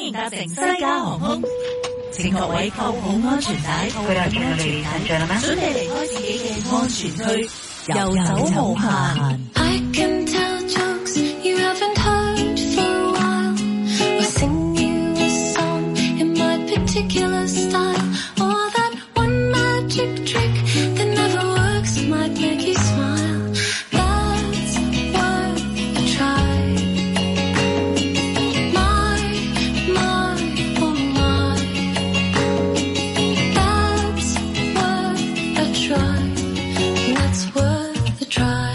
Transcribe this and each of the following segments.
迎搭乘西加航空，請各位扣好安全帶，準備離開自己嘅安全區，遊走無限。 I can tell jokes you haven't heard for a while. I'll sing you a song in my particular style. Or that one magic trick that never works might make you smile. That's worth a try. My, oh my. That's worth a try. That's worth a try.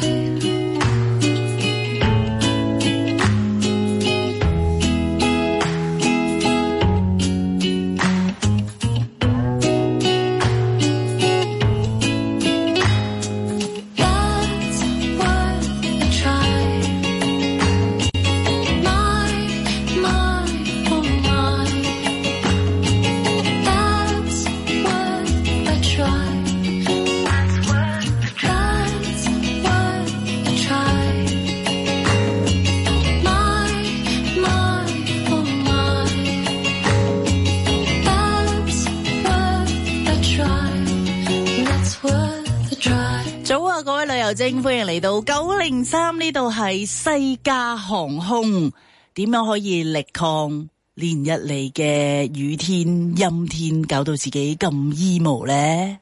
歡迎嚟到903，呢度係西加航空。點樣可以力抗連日嚟嘅雨天陰天，搞到自己咁 emo 呢？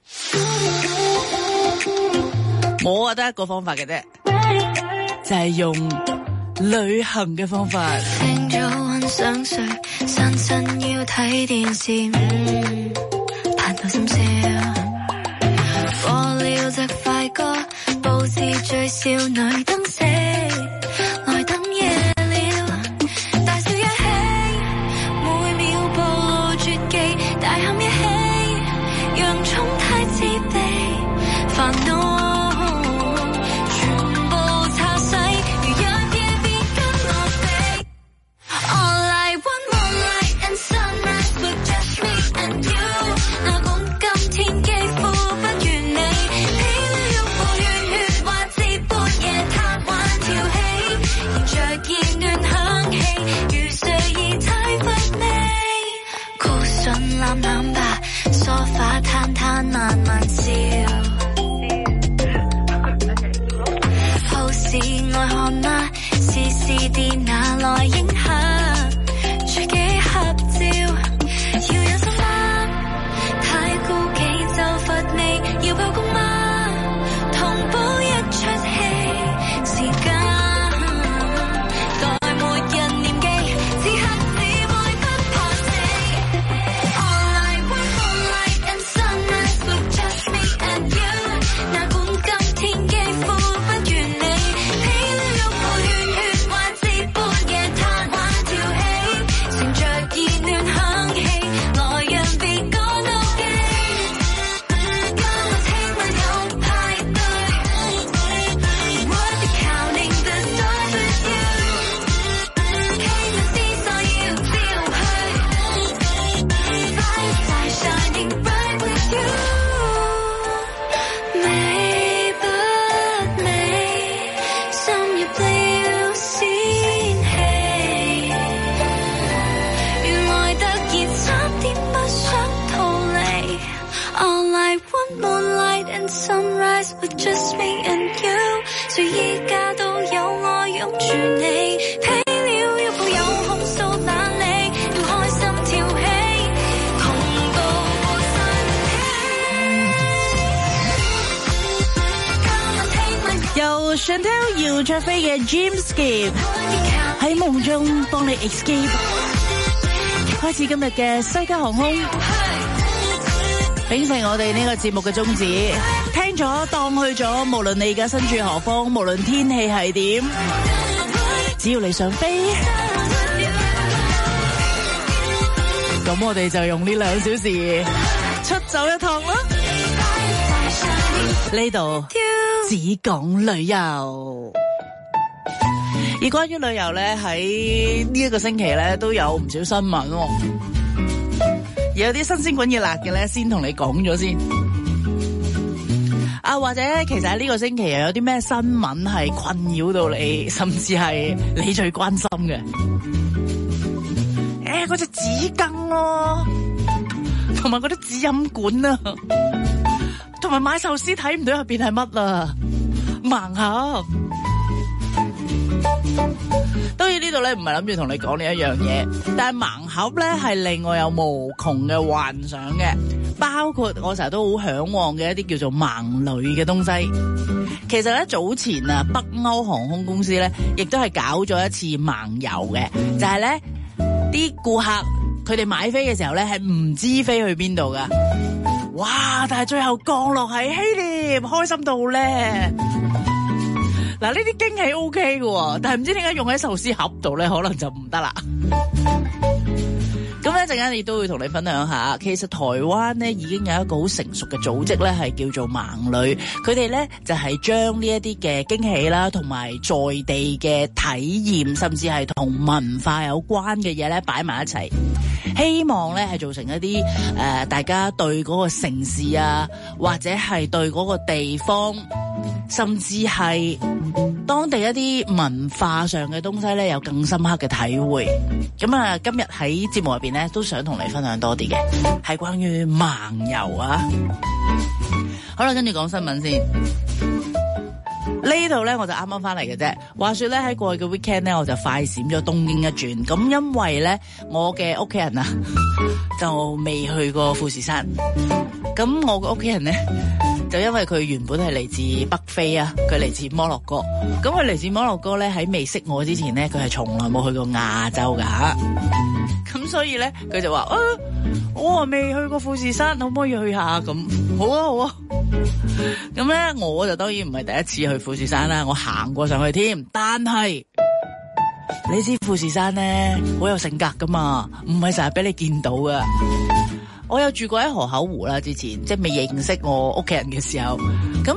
我覺得一個方法嘅啫，就係用旅行嘅方法。 聽咗晚想睡，晨晨要睇電視，彈到心笑，播了隻快歌，佈置最少女燈飾，來等夜了，大笑一起，每秒暴露絕技，大喊一起，洋蔥太自卑，煩惱全部擦洗，如一夜別跟我飛。All I want moonlight and sunrise with just me and you， 哪管今天肌膚不如你，疲了欲抱怨血或自半夜貪玩跳起，迎着意暖響起，如誰已體乏味，高訊攬攬吧，梳化攤攤慢慢笑，好事愛看嗎？試試電拿來影下，隨機合照，要有心嗎？太顧忌就乏味，要爆谷嗎？同煲一出戲，時間待沒人念記，此刻只會不怕死。All I want moonlight and sunrise with just me and you， 哪管今天肌膚不如你，疲了欲抱怨血或自半夜貪玩跳起，乘着意暖響起，來讓別個妒忌，跟我聽晚有派對，What the counting the stars with you，K 文思所要照去，Fire shining bright with you， 美不美，深入了仙氣，原來突然差點不想逃離。All I want moonlight and sunrise with just me and you， 誰依家都有我擁住你，疲了要抱有控訴懶理，要開心跳起，窮到過身由 Chantel 姚焯菲嘅 Dreamscape 喺夢中幫你 escape， 開始今日嘅西加航空。秉承我哋呢個節目嘅宗旨，聽咗當去咗，無論你而家身處何方，無論天氣係點，只要你想飛，咁我哋就用呢2小時出走一趟啦。呢度只講旅遊。而關於旅遊咧，喺呢一個星期咧都有唔少新聞，而有啲新鮮滾熱辣嘅咧，先同你講咗先。啊，或者其實喺呢個星期又有啲咩新聞係困擾到你，甚至係你最關心嘅？ 係嗰隻紙巾咯，同埋嗰啲紙飲管啊，同埋買壽司睇唔到入邊係乜啊，盲盒。當然呢度咧唔係諗住同你講呢一樣嘢，但係盲盒咧係令我有無窮嘅幻想嘅，包括我成日都好向往嘅一啲叫做盲女嘅東西。其實咧早前啊，北歐航空公司咧亦都係搞咗一次盲遊嘅，就係咧啲顧客佢哋買飛嘅時候咧係唔知飛去邊度噶，哇！但係最後降落喺希臘，開心到咧。嗱，呢啲驚喜 OK 嘅，但係唔知點解用喺壽司盒度咧，可能就唔得啦。咁一陣間亦都會同你分享下，其實台灣咧已經有一個好成熟嘅組織咧，係叫做盲旅。佢哋咧就係將呢一啲嘅驚喜啦，同埋在地嘅體驗，甚至係同文化有關嘅嘢咧，擺埋一齊。希望咧係造成一啲大家對嗰個城市啊，或者係對嗰個地方，甚至係當地一啲文化上嘅東西咧，有更深刻嘅體會。咁啊，今日喺節目入邊咧，都想同你分享多啲嘅，係關於盲遊啊。好啦，跟住講新聞先。呢度咧我就啱啱翻嚟嘅啫。話說咧喺過去嘅 weekend 咧，我就快閃咗東京一轉。咁因為咧我嘅屋企人啊就未去過富士山。咁我個屋企人咧就因為佢原本係嚟自北非啊，佢嚟自摩洛哥。咁佢嚟自摩洛哥咧，喺未識我之前咧，佢係從來冇去過亞洲噶吓。咁所以咧佢就話我啊未去過富士山，可唔可以去下？咁好啊好啊。咁咧我就當然唔係第一次去富士山啦，我行過上去添。但係你知富士山咧好有性格噶嘛，唔係成日俾你見到噶。我有住過喺河口湖啦，之前即係未認識我屋企人嘅時候。咁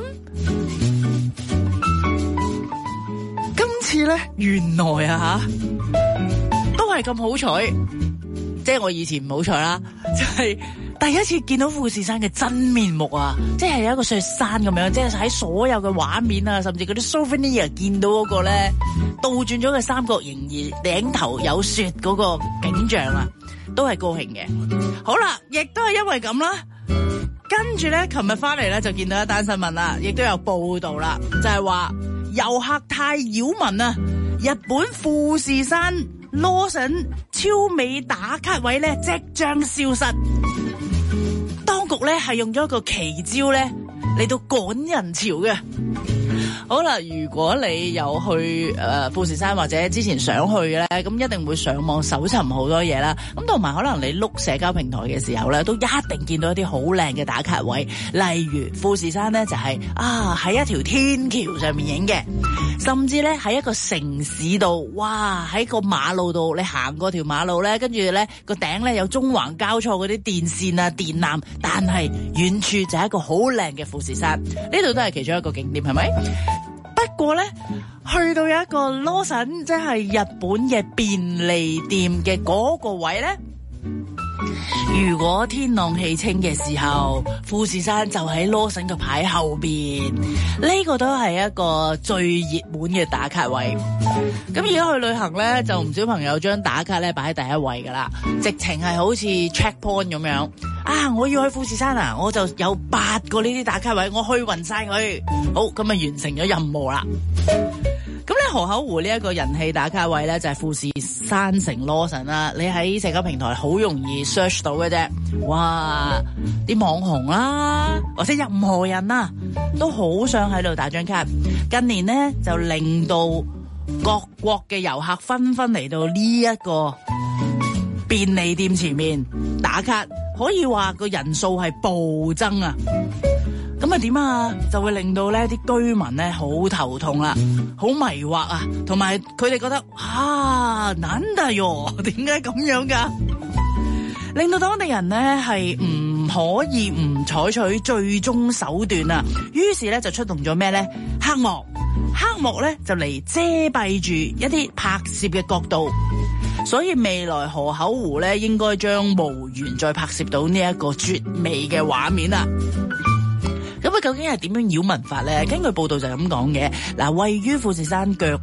今次咧原來啊都係咁好彩，即係我以前唔好彩啦，就係第一次見到富士山嘅真面目啊！即係有一個雪山咁樣，即係喺所有嘅畫面啊，甚至嗰啲 souvenir 見到嗰個咧倒轉咗嘅三角形而頂頭有雪嗰個景象啊，都係高興嘅。好啦，亦都係因為咁啦，跟住咧，琴日翻嚟咧就見到一單新聞啦，亦都有報道啦，就係話遊客太擾民啊，日本富士山羅神超美打卡位咧即將消失。當局咧係用咗一個奇招咧嚟到趕人潮嘅。好啦，如果你有去富士山或者之前想去咧，咁一定會上網搜尋好多嘢啦。咁同埋可能你碌社交平台嘅時候咧，都一定見到一啲好靚嘅打卡位。例如富士山咧就係喺一條天橋上面影嘅，甚至咧喺一個城市度，哇喺個馬路度你行過條馬路咧，跟住咧個頂咧有縱橫交錯嗰啲電線啊電纜，但係遠處就係一個好靚嘅富士山。呢度都係其中一個景點，係咪？不過咧，去到有一個羅神，即係日本嘅便利店嘅嗰個位咧，如果天朗氣清嘅時候，富士山就喺羅神嘅牌後邊，呢個都係一個最熱門嘅打卡位。咁而家去旅行咧，就唔少朋友將打卡咧擺喺第一位噶啦，直情係好似 checkpoint 咁樣。我要去富士山啊，我就有8個呢啲打卡位，我去勻晒佢。好，咁啊完成咗任務啦。咁咧河口湖呢一個人氣打卡位咧就係富士山城羅神啦，你喺社交平台好容易 search 到嘅啫。哇，啲網紅啦，或者任何人啊，都好想喺度打張卡。近年咧就令到各國嘅遊客紛紛嚟到呢一個便利店前面打卡，可以話個人數係暴增啊！咁啊點啊，就會令到咧啲居民咧好頭痛啦，好迷惑啊，同埋佢哋覺得難得喲，點解咁樣噶？令到當地人咧係唔可以唔採取最終手段啊！於是咧就出動咗咩咧？黑幕咧就嚟遮蔽住一啲拍攝嘅角度。所以未來河口湖咧應該將無緣再拍攝到呢一個絕美嘅畫面啦。咁究竟係點樣擾民法咧？根據報道就係咁講嘅。嗱，位於富士山腳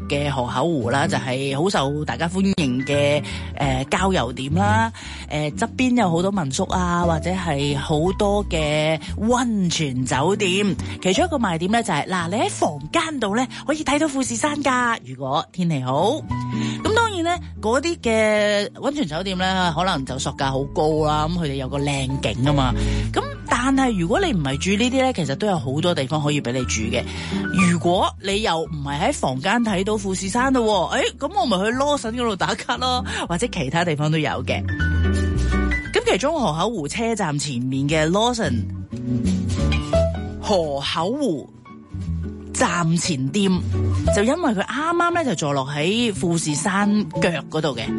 嘅河口湖啦，就係好受大家歡迎嘅郊遊點啦。側邊有好多民宿啊，或者係好多嘅溫泉酒店。其中一個賣點咧就係嗱，你喺房間度咧可以睇到富士山㗎。如果天氣好，咁當然咧嗰啲嘅溫泉酒店咧可能就索價好高啦。咁佢哋有個靚景啊嘛。咁但係如果你唔係住呢啲咧，其實都有好多地方可以俾你住嘅。如果你又唔係喺房間睇到富士山咯，咁我咪去 Lawson 嗰度打卡咯，或者其他地方都有嘅。咁其中河口湖車站前面嘅 Lawson 河口湖站前店，就因為佢啱啱咧就坐落喺富士山腳嗰度嘅。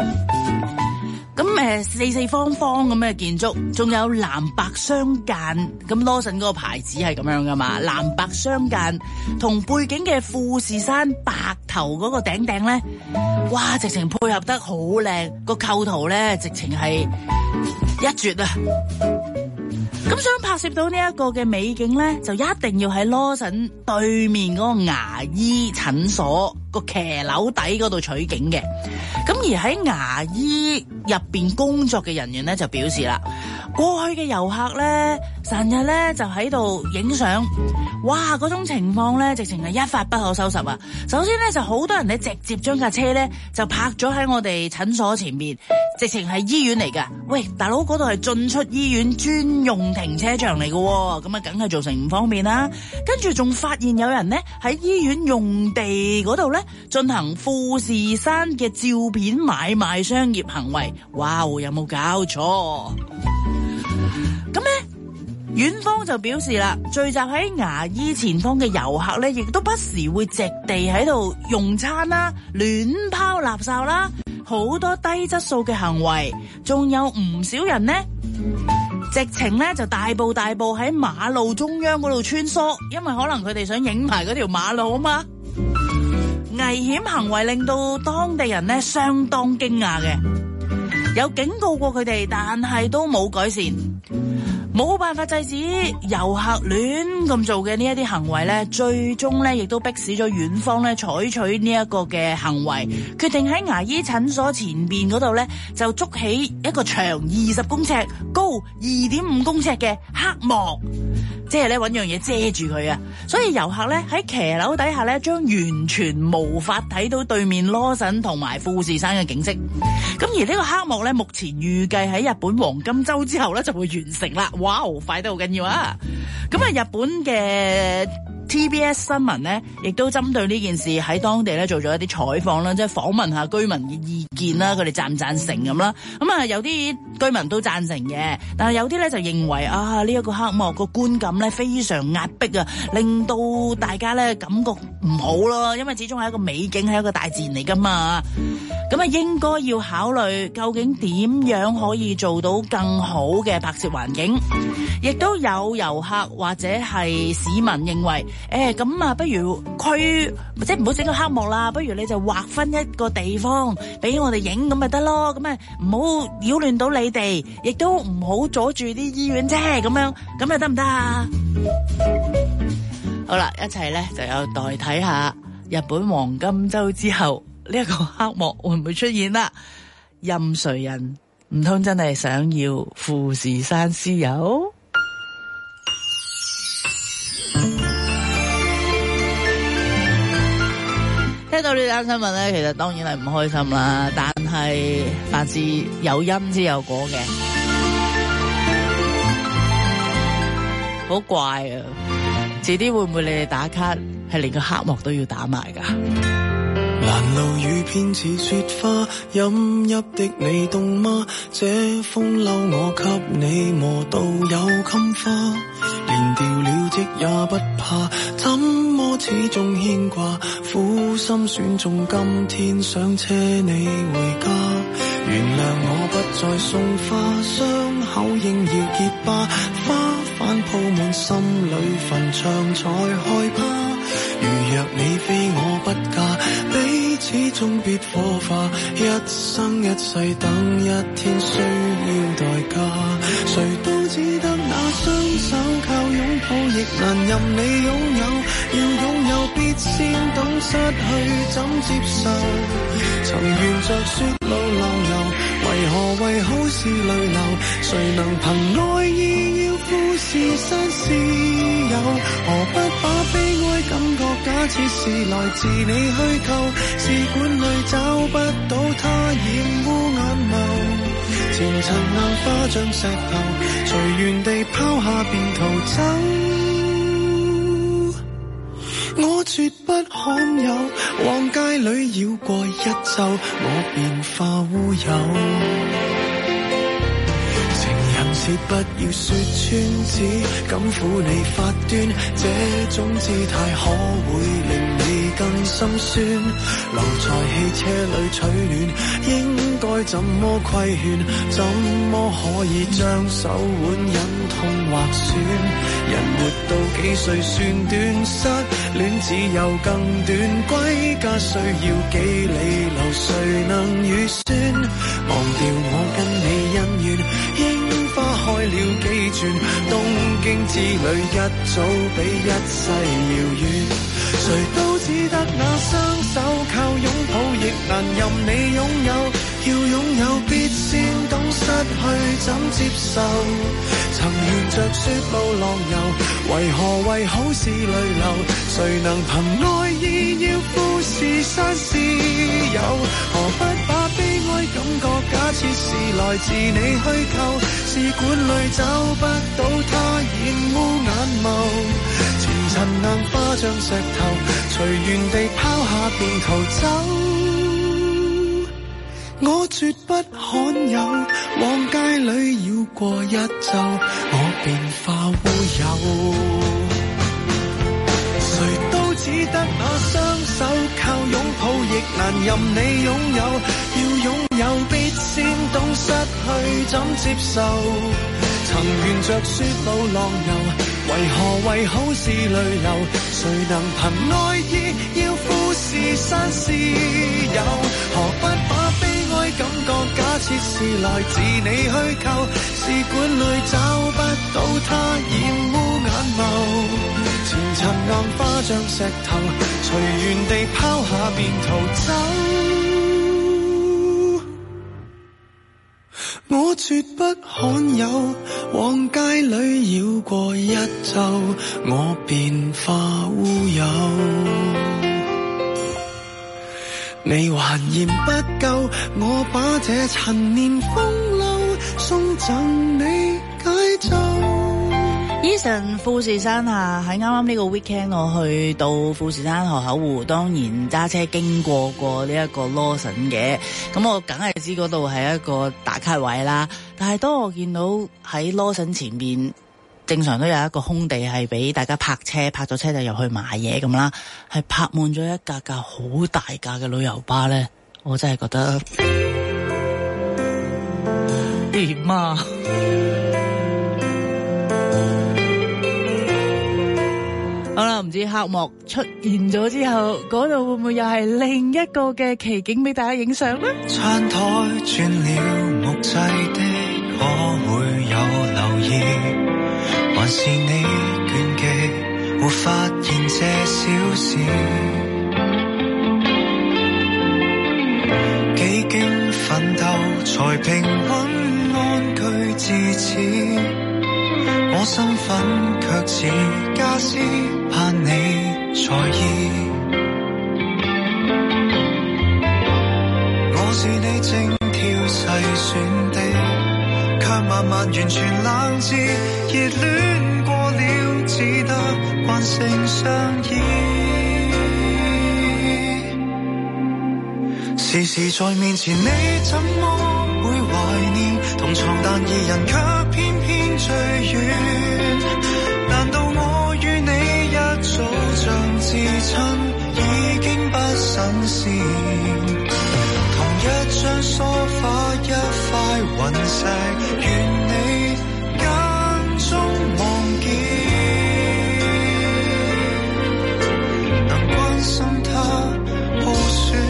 咁四方方咁嘅建築，仲有藍白相間，咁 Lawson 嗰個牌子係咁樣噶嘛，藍白相間，同背景嘅富士山白頭嗰個頂咧，哇，直情配合得好靚，個構圖咧直情係一絕啊！咁想拍攝到呢一個嘅美景咧，就一定要喺 Lawson 對面嗰個牙醫診所個騎樓底嗰度取景嘅。咁而喺牙醫入邊工作嘅人員咧就表示啦，過去嘅遊客咧成日咧就喺度影相，哇，嗰種情況咧直情係一發不可收拾啊！首先咧就好多人咧直接將架車咧就泊咗喺我哋診所前面，直情係醫院嚟噶。喂，大佬，嗰度係進出醫院專用停車場嚟噶，咁啊梗係造成唔方便啦。跟住仲發現有人咧喺醫院用地嗰度咧進行富士山嘅照片買賣商業行為，哇！有冇搞錯？咁咧，院方就表示啦，聚集喺牙醫前方嘅遊客咧，亦都不時會席地喺度用餐啦、亂拋垃圾啦，好多低質素嘅行為，仲有唔少人呢，直情咧就大步喺馬路中央嗰度穿梭，因為可能佢哋想影埋嗰條馬路啊嘛。危險行為令到當地人咧相當驚訝嘅，有警告過佢哋，但係都冇改善，冇辦法制止遊客亂咁做嘅呢一啲行為咧，最終咧亦都迫使咗院方咧採取呢一個嘅行為，決定喺牙醫診所前邊嗰度咧就築起一個長20公尺、高2.5公尺嘅黑幕，即係咧搵樣嘢遮住佢啊！所以遊客咧喺騎樓底下咧，將完全無法睇到對面 Lawson 同埋富士山嘅景色。咁而呢個黑幕咧，目前預計喺日本黃金周之後咧就會完成啦。哇，快得好緊要啊！咁啊，日本嘅 TBS 新聞咧，亦都針對呢件事喺當地咧做咗一啲採訪啦，即係訪問下居民嘅意見啦，佢哋贊唔贊成咁啦。咁啊，有啲居民都贊成嘅，但係有啲咧就認為啊，呢一個黑幕個觀感咧非常壓迫啊，令到大家咧感覺唔好咯，因為始終係一個美景，係一個大自然嚟噶嘛。咁啊，應該要考慮究竟點樣可以做到更好嘅拍攝環境。亦都有遊客或者係市民認為，咁啊，不如即係唔好整個黑幕啦，不如你就劃分一個地方俾我哋影咁咪得咯，咁啊唔好擾亂到你哋，亦都唔好阻住啲醫院啫，咁又得唔得啊？好啦，一齊咧就有待睇下日本黃金周之後呢一個黑幕會唔會出現啦？任誰人唔通真係想要富士山私有？聽到呢單新聞咧，其實當然係唔開心啦，但係凡事有因先有果嘅，好怪啊！遲啲會唔會你哋打卡係連個黑幕都要打埋噶？ 蘭露雨偏似雪花，飲泣的你凍嗎？這風褸我給你磨到有襟花，連掉了職也不怕，怎麼始終牽掛？苦心選中今天想車你回家，原諒我不再送花，傷口應要結疤，花瓣鋪滿心裏墳場才害怕。如若你非我不嫁，彼此終必火化，一生一世等一天需要代價，誰都只得那雙手靠擁抱亦難任你擁有，要擁有必先懂失去怎接受。曾沿着雪路流遊，為好是淚流？誰能憑愛意要富士山私有？何不把悲哀感覺假設是來自你虛構？試管裏找不到它染污眼眸。前塵硬化像石頭，隨緣地拋下便逃走。我絕不罕有，往街裏繞過一晝，我便化烏有。情人節不要說穿，只敢撫你發端，這種姿態可會令你更心酸。留在汽車裏取暖，應該怎麼規勸？怎麼可以將手腕忍痛劃損？人活到幾歲算短？失戀只有更短，歸家需要幾里路，誰能預算？忘掉我跟你恩怨，櫻花開了幾轉，東京之旅一早比一世遙遠。誰都只得那雙手，靠擁抱亦難任你擁有。要擁有必先懂失去怎接受。曾沿着雪路浪遊，為好是淚流？誰能憑愛意要富士山私有？何不把悲哀感覺假設是來自你虛構？試管裏找不到它染污眼眸。前塵硬化像石頭，隨緣地拋下便逃走。我絕不罕有，往街裏繞過一晝，我便化烏有。誰都只得那雙手，靠擁抱亦難任你擁有。要擁有必先懂失去怎接受。曾沿着雪路浪遊，為好是淚流？誰能憑愛意要富士山私有？何不把悲哀感覺假設是來自你虛構？試管裏找不到它染污眼眸。前塵硬化像石頭，隨緣地拋下便逃走。我絕不罕有，往街裏繞過一晝，我便化烏有。你還嫌不夠，我把這陳年風流送贈你解咒。 Eason 富士山下，喺啱啱呢個 weekend 我去到富士山河口湖，當然揸車經過呢一個 Lawson 嘅，咁我梗係知嗰度係一個打卡位啦。但係當我見到喺 Lawson 前面正常都有一個空地係俾大家泊車，泊咗車就入去買嘢咁啦，係泊滿咗一架好大架嘅旅遊巴咧，我真係覺得點啊！好啦，唔知黑幕出現咗之後，嗰度會唔會又係另一個嘅奇景俾大家影相呢？ 餐台轉了木製的，可會有留意？還是你倦極，沒發現這小事？幾經奮鬥，才平穩安居至此。我身份卻似家私，盼你在意。我是你精挑細選的，卻慢慢完全冷戰。熱戀過了，只得慣性相依。時時在面前，你怎麼會懷念？同床但二人卻偏偏最遠。難道我與你一早像至親，已經不新鮮？同一張梳化，一塊雲石，願你間中望見，能關心他好說。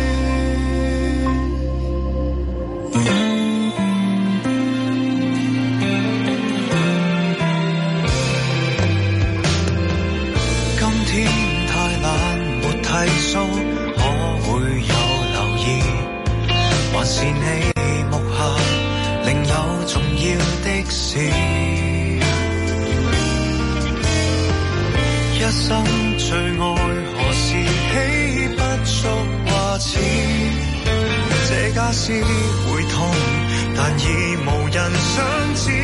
事。一生最愛何時起不足話似，這家私會痛，但已無人想知。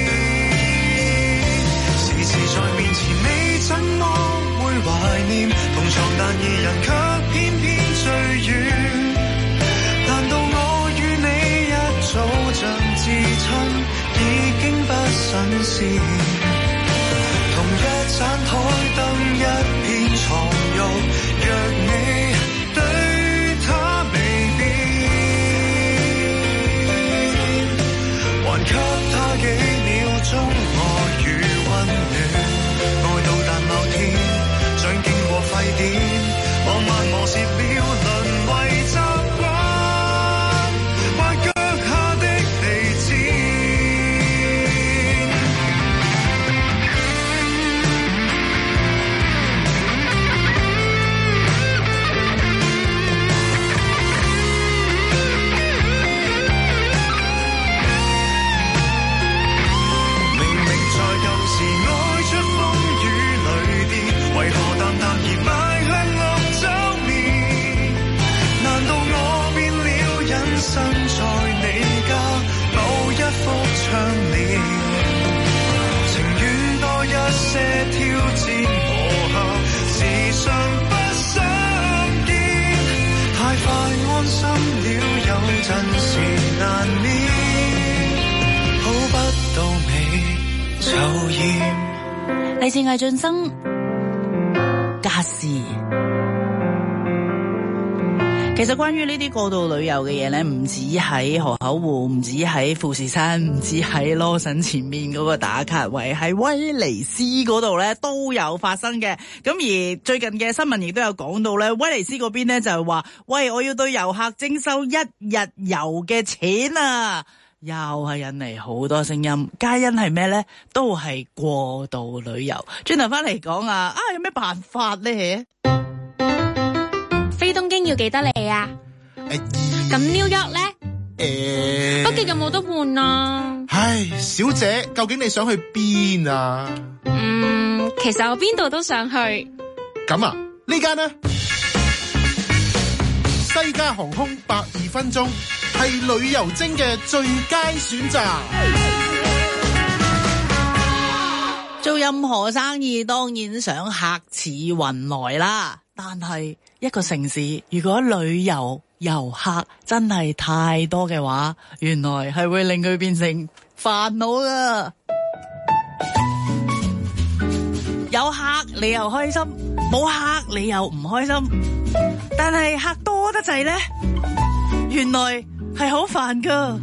時時在面前，你怎麼會懷念同床，但二人卻偏偏最遠。難道我與你一早像至親，已經不新鮮？同一盞台燈，一片床褥，若你對他未變，還給他幾秒鐘愛與溫暖。愛到但某天像經過沸點，浪漫磨蝕了，淪為習慣，或腳下的地氈。為何淡淡而邁向綠洲面？難道我變了隱身在你家某一幅窗簾？情願多一些挑戰磨合，時常不想見，太快安心了，有陣時難免，好不到尾就厭。 嚟自魏浚笙家事。其實關於呢啲過度旅遊嘅嘢咧，唔止喺河口湖，唔止喺富士山，唔止喺羅省前面嗰個打卡位，喺威尼斯嗰度咧都有發生嘅。咁而最近嘅新聞亦都有講到咧，威尼斯嗰邊咧就係話，喂，我要對遊客徵收1日遊嘅錢啊！又係引嚟好多聲音，皆因係咩咧？都係過度旅遊。轉頭翻嚟講啊，有咩辦法咧？ 飛東京要幾多嚟啊？咁 New York 咧？北極有冇得換啊？ 唉，小姐，究竟你想去邊啊？ 其實我邊度都想去。 咁啊，呢間呢？西加航空120分鐘係旅遊精嘅最佳選擇。 做任何生意當然想客似雲來啦，但係一個城市如果旅遊遊客真係太多嘅話，原來係會令佢變成煩惱噶。有客你又開心，冇客你又唔開心，但係客多得滯呢，原來係好煩噶。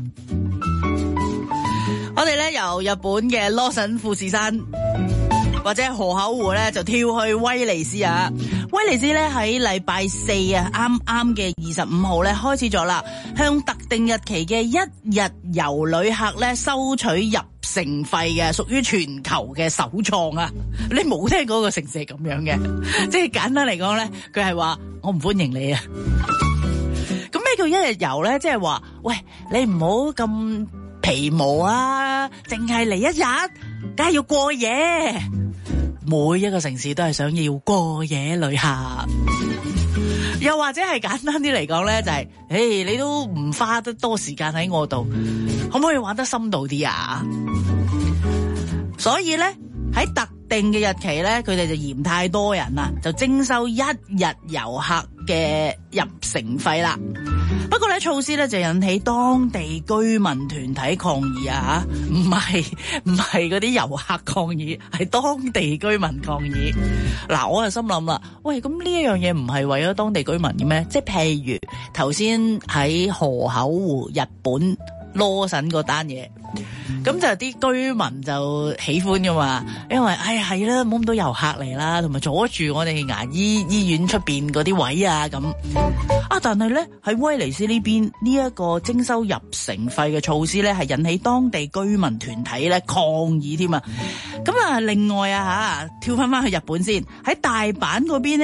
我哋咧由日本嘅羅省富士山或者河口湖咧就跳去威尼斯啊。威尼斯咧喺禮拜4啊，啱啱嘅25號咧開始咗啦，向特定日期嘅1日遊旅客咧收取入城費嘅，屬於全球嘅首創啊！你冇聽過個城市係咁樣嘅，即係簡單嚟講咧，佢係話我唔歡迎你啊！咁咩叫1日遊咧？即係話，喂，你唔好咁皮毛啊，淨係嚟1日，梗係要過夜。每一個城市都係想要過夜旅客，又或者係簡單啲嚟講咧，就係，你都唔花得多時間喺我度，可唔可以玩得深度啲啊？所以咧喺特定嘅日期咧，佢哋就嫌太多人啦，就徵收1日遊客嘅入城費啦。不過咧，措施咧就引起當地居民團體抗議啊！唔係嗰啲遊客抗議，係當地居民抗議。嗱，我就心諗啦，喂，咁呢一樣嘢唔係為咗當地居民嘅咩？即係譬如頭先喺河口湖日本羅省嗰單嘢，咁就啲居民就喜歡噶嘛，因為係啦，冇咁多遊客嚟啦，同埋阻住我哋牙醫院出邊嗰啲位啊咁。但係咧喺威尼斯呢邊呢一個徵收入城費嘅措施咧，係引起當地居民團體咧抗議添啊！咁另外啊跳翻去日本先，喺大阪嗰邊咧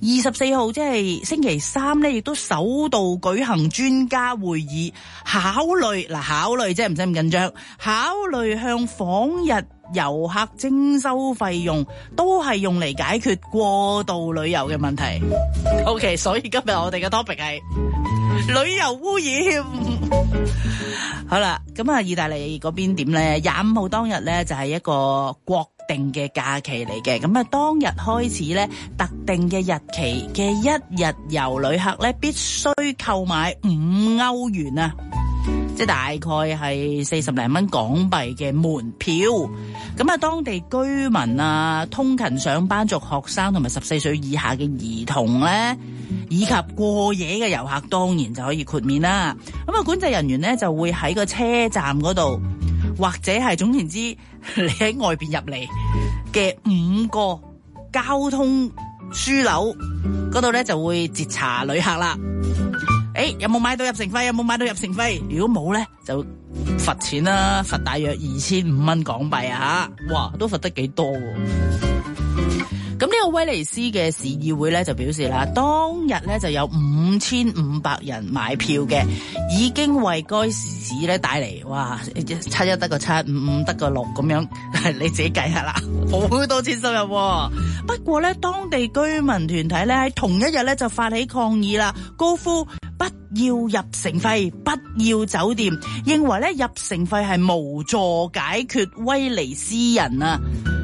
24號即係星期三咧，亦都首度舉行專家會議，考慮即係唔使咁緊張，考慮向訪日遊客徵收費用，都係用嚟解決過度旅遊嘅問題。OK， 所以今日我哋嘅 topic 係旅遊污染。好啦，咁啊，意大利嗰邊點咧？25號當日咧就係一個國定嘅假期嚟嘅，咁啊當日開始咧，特定嘅日期嘅一日遊旅客咧必須購買5歐元啊，即係大概係40零蚊港幣嘅門票。咁啊，當地居民啊、通勤上班族學生同埋14歲以下嘅兒童咧，以及過夜嘅遊客當然就可以豁免啦。咁啊，管制人員咧就會喺個車站嗰度，或者係總言之，你喺外邊入嚟嘅5個交通樞紐嗰度咧就會截查旅客啦。有冇買到入城費？有冇買到入城費？如果冇咧，就罰錢啦，罰大約2500蚊港幣啊吓！哇，都罰得幾多喎。咁呢個威尼斯嘅市議會咧就表示啦，當日咧就有5500人買票嘅，已經為該市咧帶嚟哇71得個7，55得個6咁樣，你自己計下啦，好多錢收入喎。不過咧，當地居民團體咧喺同一日咧就發起抗議啦，高呼不要入城費，不要酒店，認為咧入城費係無助解決威尼斯人啊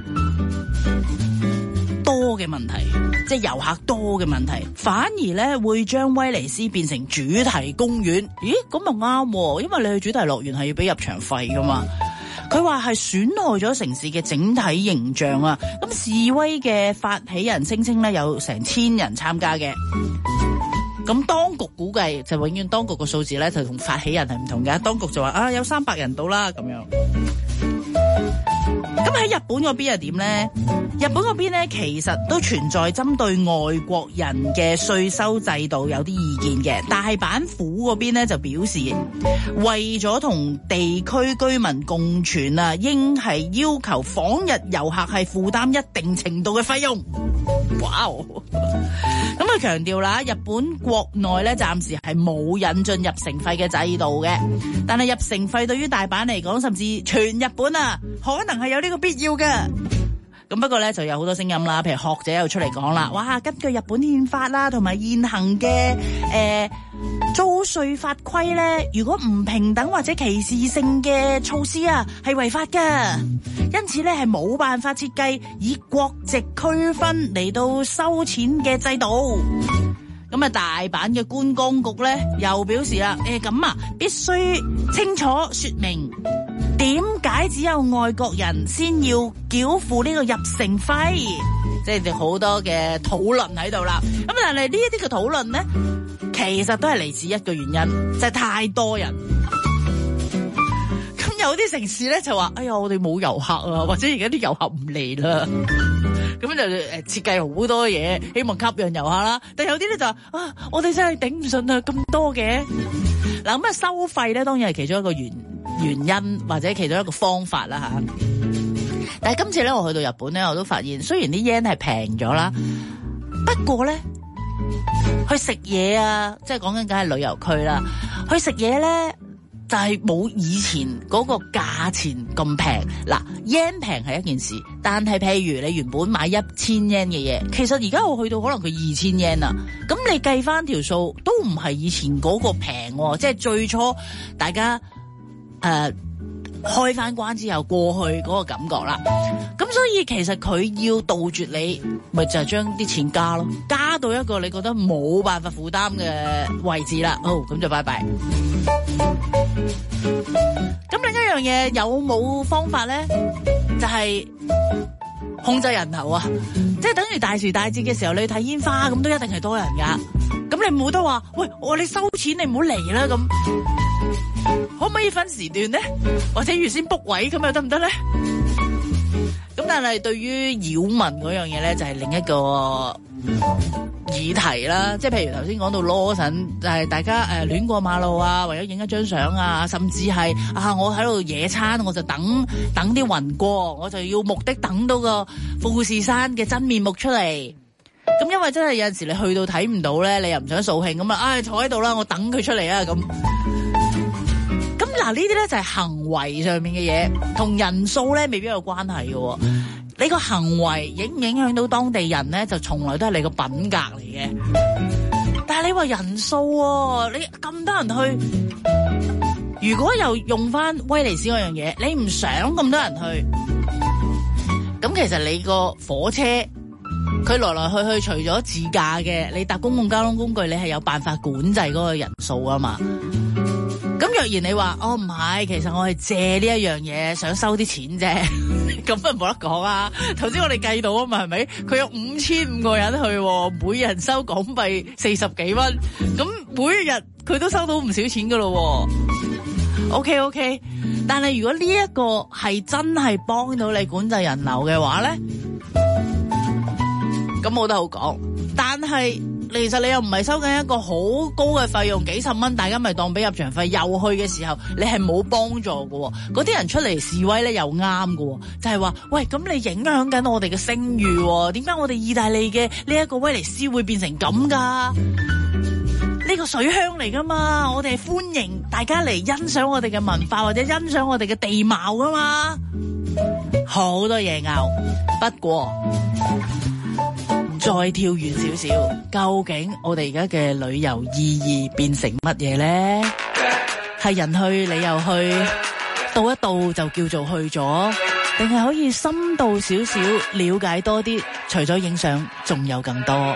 多嘅問題，即係遊客多嘅問題，反而咧會將威尼斯變成主題公園。咦，咁咪啱，因為你去主題樂園係要俾入場費噶嘛。佢話係損害咗城市嘅整體形象啊。咁示威嘅發起人聲稱咧有成1000人參加嘅。咁當局估計就永遠當局個數字咧就同發起人係唔同嘅，當局就話有300人到啦咁樣。咁喺日本嗰邊又點呢？日本嗰邊咧其實都存在針對外國人嘅稅收制度有啲意見嘅。大阪府嗰邊咧就表示，為咗同地區居民共存啊，應係要求訪日遊客係負擔一定程度嘅費用。哇！咁佢強調啦，日本國內咧暫時係冇引進入城費嘅制度嘅，但係入城費對於大阪嚟講，甚至全日本啊，可能係有呢個必要嘅。咁不過咧就有好多聲音啦，譬如學者又出嚟講啦，哇！根據日本憲法啦，同埋現行嘅租稅法規咧，如果唔平等或者歧視性嘅措施啊，係違法㗎。因此咧係冇辦法設計以國籍區分嚟到收錢嘅制度。咁啊，大阪嘅觀光局咧又表示啦，咁啊必須清楚說明點解只有外國人先要繳付呢個入城費，即係好多嘅討論喺度啦。咁但係呢一啲嘅討論咧，其實都係嚟自一個原因，就係太多人。咁有啲城市咧就話，哎呀，我哋冇遊客啊，或者而家啲遊客唔嚟啦。咁就設計好多嘢，希望吸引遊客啦。但有啲咧就話，我哋真係頂唔順啊，咁多嘅。嗱，咁啊收費咧，當然係其中一個原因或者其中一個方法啦吓。但係今次咧，我去到日本咧，我都發現雖然啲 yen 係平咗啦，不過咧去食嘢啊，即係講緊梗係旅遊區啦，去食嘢咧。就係冇以前嗰個價錢咁平。嗱 yen 平係一件事，但係譬如你原本買1000 yen 嘅嘢，其實而家我去到可能佢2000 yen 啦。咁你計翻條數都唔係以前嗰個平喎，即係最初大家開翻關之後過去嗰個感覺啦。咁所以其實佢要杜絕你，咪就係將啲錢加咯，加到一個你覺得冇辦法負擔嘅位置啦。好，咁就拜拜。咁另一樣嘢有冇方法咧？就係控制人流啊！即係等於大時大節嘅時候，你去睇煙花咁都一定係多人噶。咁你冇得話，喂，我你收錢你唔好嚟啦咁。可唔可以分時段咧？或者預先 book 位咁又得唔得咧？咁但係對於擾民嗰樣嘢咧，就係另一個議題啦。即係譬如頭先講到羅神，就係大家亂過馬路啊，為咗影一張相啊，甚至係我喺度野餐，我就等啲雲過，我就要目的等到個富士山嘅真面目出嚟。 咁因為真係有陣時你去到睇唔到咧，你又唔想掃興咁啊，坐喺度啦，我等佢出嚟啊咁。咁嗱，呢啲咧就係行為上面嘅嘢，同人數咧未必有關係嘅。你個行為影唔影響到當地人咧，就從來都係你個品格嚟嘅。但係你話人數喎，你咁多人去，如果又用翻威尼斯嗰樣嘢，你唔想咁多人去，咁其實你個火車佢來來去去，除咗自駕嘅，你搭公共交通工具，你係有辦法管制嗰個人數啊嘛。咁若然你話唔係，其實我係借呢一樣嘢想收啲錢啫，咁咪冇得講啊！頭先我哋計到啊嘛，係咪？佢有5500個人去，每人收港幣40幾蚊，咁每日佢都收到唔少錢噶咯。OK， 但係如果呢一個係真係幫到你管制人流嘅話咧，咁冇得好講。但係其實你又唔係收緊一個好高嘅費用，幾十蚊，大家咪當俾入場費。又去嘅時候，你係冇幫助嘅。嗰啲人出嚟示威咧，又啱嘅，就係話喂，咁你影響緊我哋嘅聲譽，點解我哋意大利嘅呢一個威尼斯會變成咁噶？呢個水鄉嚟噶嘛，我哋係歡迎大家嚟欣賞我哋嘅文化或者欣賞我哋嘅地貌噶嘛，好多嘢拗。不過再跳遠少少，究竟我哋而家嘅旅遊意義變成乜嘢呢？係人去你又去，到一到就叫做去咗，定係可以深度少少了解多啲？除咗影相，仲有更多。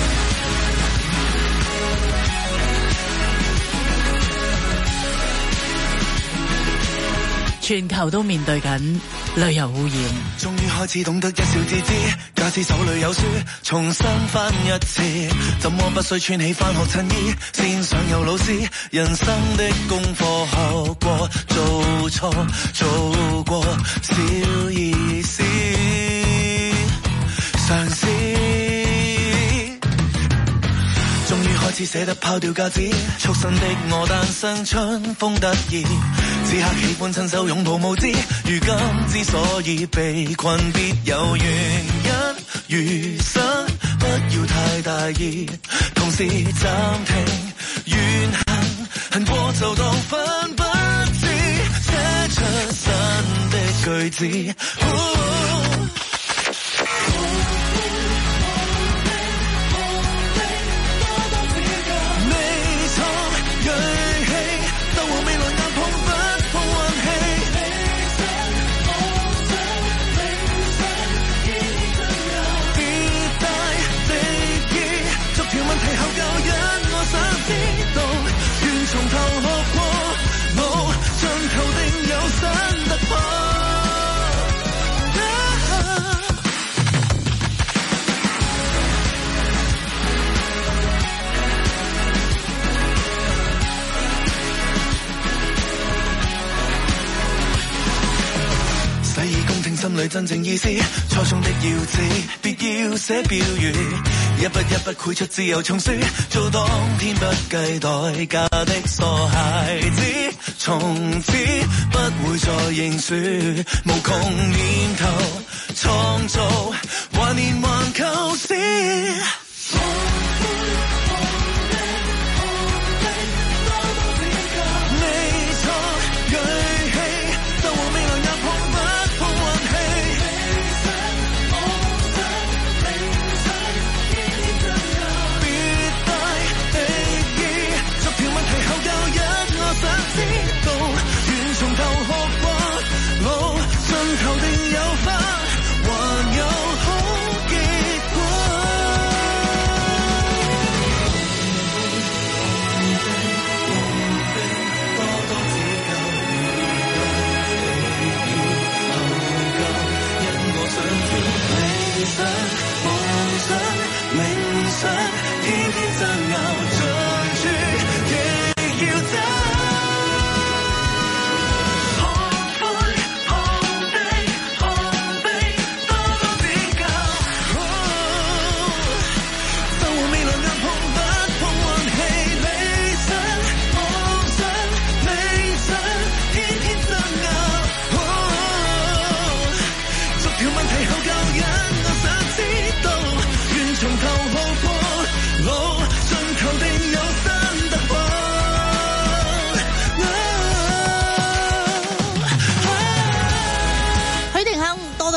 全球都面對緊旅遊污染， 終於開始懂得一笑置之，假使手裏有書，重新翻一次，怎麼不需穿起返學襯衣，先上有老師，人生的功課後過，做錯做過小意思，嘗試終於開始捨得拋掉架子，畜生的我誕生春風得意，此刻喜歡親手擁抱無知，如今之所以被困別有原因，餘生不要太大意，同時暫停怨恨，恨過就當分不知，寫出新的句子。心裏真正意思，初衷的要旨，別要寫標語，一筆一筆繪出自由叢書，做當天不計代價的傻孩子，從此不會再認輸，無窮念頭創造，懷念還舊時。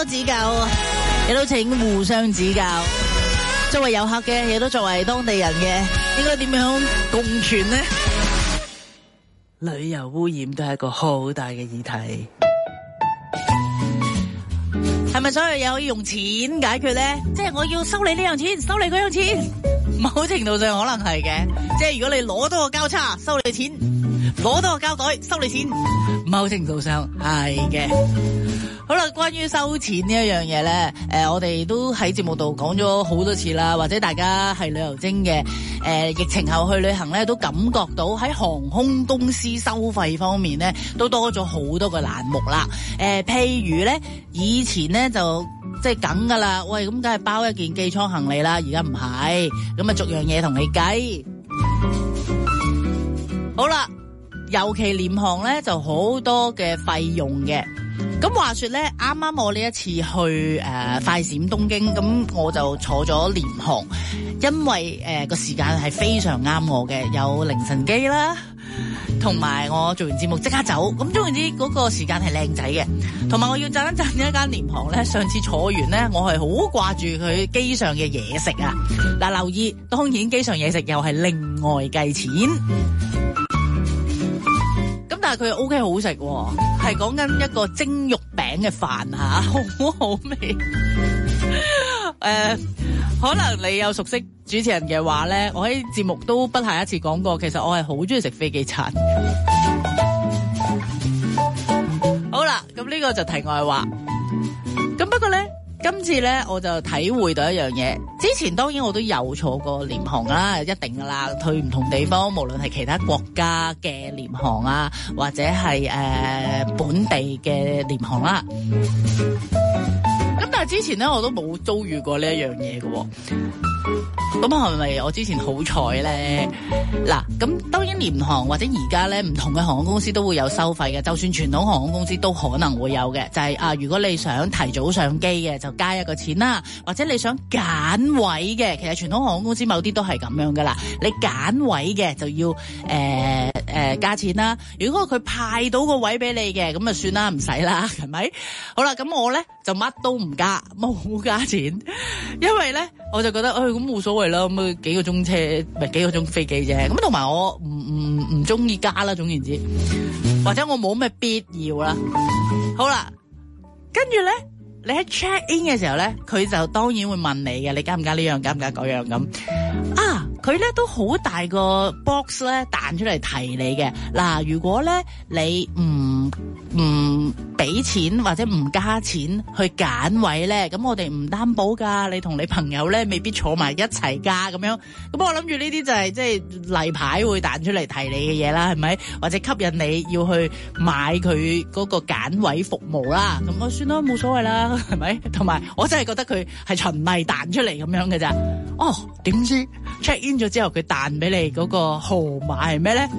多指教，亦都請互相指教。作為遊客嘅，亦都作為當地人嘅，應該點樣共存呢？旅遊污染都係一個好大嘅議題。係咪所有嘢可以用錢解決咧？即係我要收你呢樣錢，收你嗰樣錢，某程度上可能係嘅。即係如果你攞多個交叉，收你錢；攞多個膠袋，收你錢。某程度上係嘅。好啦，關於收錢呢一樣嘢咧，我哋都喺節目度講咗好多次啦，或者大家係旅遊精嘅，疫情後去旅行咧，都感覺到喺航空公司收費方面咧，都多咗好多個欄目啦。譬如咧，以前咧就即係梗噶啦，喂，咁梗係包一件寄艙行李啦，而家唔係，咁啊逐樣嘢同你計。好啦，尤其廉航咧就好多嘅費用嘅。咁話說咧，啱啱我呢一次去快閃東京，咁我就坐咗廉航，因為個時間係非常啱我嘅，有凌晨機啦，同埋我做完節目即刻走，咁總言之嗰個時間係靚仔嘅，同埋我要讚一讚一間廉航咧，上次坐完咧，我係好掛住佢機上嘅嘢食啊！嗱，留意，當然機上嘢食又係另外計錢。但係佢 OK 好食喎，係講緊一個蒸肉餅嘅飯嚇，好好味。可能你有熟悉主持人嘅話咧，我喺節目都不下一次講過，其實我係好中意食飛機餐。好啦，咁呢個就題外話。咁不過咧，今次咧我就體會到一樣嘢。之前當然我都有坐過廉航啦，一定噶啦，去唔同地方，無論係其他國家嘅廉航啊，或者係本地嘅廉航啦。咁但係之前咧我都冇遭遇過呢一樣嘢嘅喎。咁係咪我之前好彩咧？嗱，咁當然廉航或者而家咧唔同嘅航空公司都會有收費嘅，就算傳統航空公司都可能會有嘅，就係如果你想提早上機嘅就加一個錢啦，或者你想揀位嘅，其實傳統航空公司某啲都係咁樣噶啦，你揀位嘅就要加錢啦。如果佢派到個位俾你嘅，咁就算啦，唔使啦，係咪？好啦，咁我咧就乜都唔加，冇加錢，因為咧我就覺得咁冇所謂啦，咁幾個鐘車咪幾個鐘飛機啫，咁同埋我唔中意加啦，總言之，或者我冇咩必要啦。好啦，跟住咧，你喺 check in 嘅時候咧，佢就當然會問你嘅，你加唔加呢樣，加唔加嗰樣咁啊？佢咧都好大個 box 咧彈出嚟提你嘅。嗱，如果咧你唔俾錢或者唔加錢去揀位咧，咁我哋唔擔保噶，你同你朋友咧未必坐埋一齊噶咁樣。咁我諗住呢啲就係即係例牌會彈出嚟提你嘅嘢啦，係咪？或者吸引你要去買佢嗰個揀位服務啦。咁我算啦，冇所謂啦，係咪？同埋我真係覺得佢係循例彈出嚟咁樣嘅咋。哦，點知 check in咗之後佢彈俾你嗰個號碼係咩咧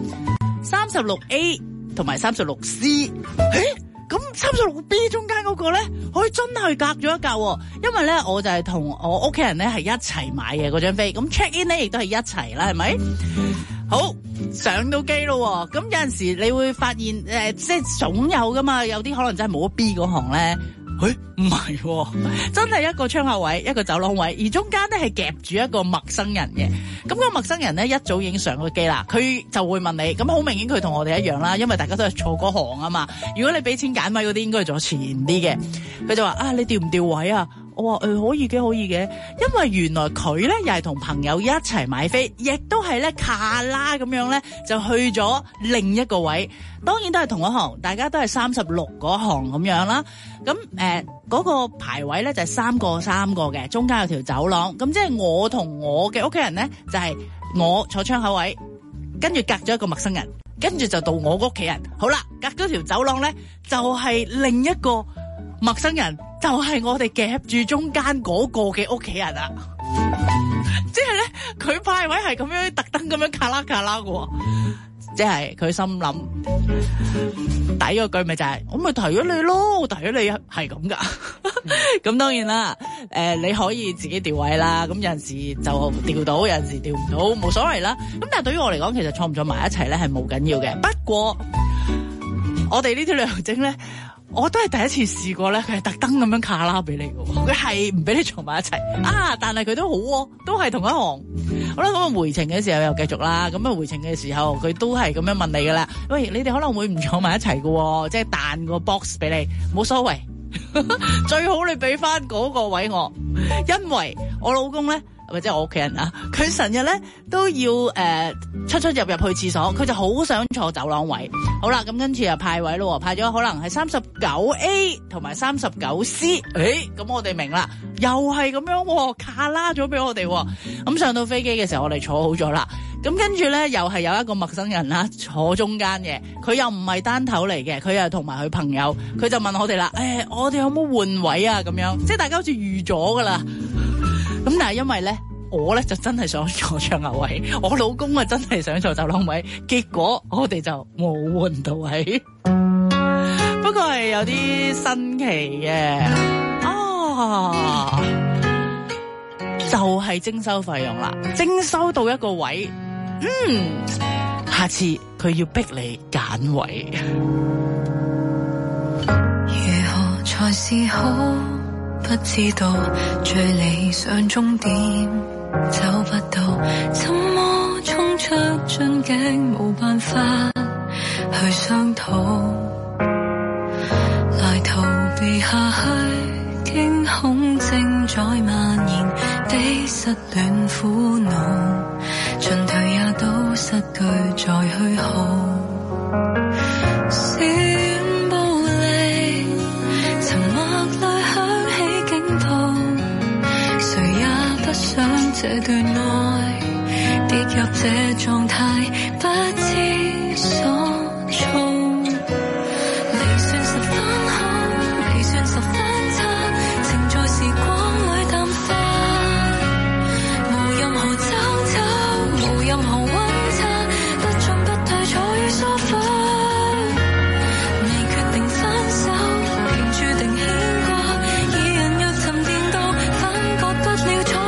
？36A 同埋36C。咁36B 中間嗰個咧，可以真係隔咗一格喎，因為咧我就係同我屋企人咧係一齊買嘅嗰張飛，咁 check in 咧亦都係一齊啦，係咪？好，上到機咯，咁有陣時你會發現即係總有噶嘛，有啲可能真係冇咗 B 嗰行咧。唔係，真係一個窗口位，一個走廊位，而中間咧係夾住一個陌生人嘅。咁個陌生人咧一早已經上咗機啦，佢就會問你，咁好明顯佢同我哋一樣啦，因為大家都係坐嗰行啊嘛。如果你俾錢揀位嗰啲，應該係坐前啲嘅。佢就話你調唔調位啊？我話可以嘅，可以嘅，因為原來佢咧又係同朋友一齊買飛，亦都係咧卡啦咁樣咧就去咗另一個位，當然都係同一行，大家都係36嗰行咁樣啦。咁嗰個排位咧就係三個嘅，中間有條走廊，咁即係我同我嘅屋企人咧就係我坐窗口位，跟住隔咗一個陌生人，跟住就到我屋企人。好啦，隔咗條走廊咧就係另一個陌生人，就係我哋夾住中間嗰個嘅屋企人啊！即係咧，佢派位係咁樣特登咁樣卡啦嘅，即係佢心諗第一個句咪就係我咪提咗你咯，我提咗你係咁噶。咁當然啦，你可以自己調位啦。咁有陣時就調到，有陣時調唔到，冇所謂啦。咁但係對於我嚟講，其實坐唔坐埋一齊咧係冇緊要嘅。不過我哋呢啲旅遊精咧， 我都係第一次試過咧，佢係特登咁樣卡拉俾你嘅，佢係唔俾你坐埋一齊啊！但係佢都好喎，都係同一行。好啦，咁啊回程嘅時候又繼續啦。咁啊回程嘅時候，佢都係咁樣問你噶啦。喂，你哋可能會唔坐埋一齊嘅，即係彈個 box 俾你，冇所謂。最好你俾翻嗰個位我，因為我老公咧。或者我屋企人啊，佢成日咧都要出入去廁所，佢就好想坐走廊位。好啦，咁跟住又派位咯，派咗可能係39A 同埋39C。咁我哋明啦，又係咁樣卡拉咗俾我哋。咁上到飛機嘅時候，我哋坐好咗啦。咁跟住咧，又係有一個陌生人啦，坐中間嘅，佢又唔係單頭嚟嘅，佢又同埋佢朋友，佢就問我哋啦，我哋有冇換位啊？咁樣，即係大家好似預咗噶啦。咁但係因為咧，我咧就真係想坐窗口位，我老公啊真係想坐走廊位，結果我哋就冇換到位。不過係有啲新奇嘅，就係徵收費用啦，徵收到一個位，下次佢要逼你揀位。 如何才是好？不知道最理想終點找不到，怎麼衝出樽頸，冇辦法去商討，來逃避下去，驚恐正在蔓延的失戀苦惱，進退也都失據再虛耗。想這段愛跌入這狀態，不知所措。未算十分好，未算十分差，情在時光裏淡化，無任何爭吵，無任何溫差，不進不退坐於梳化。未決定分手，便注定牽掛，二人若沉澱到分割不了才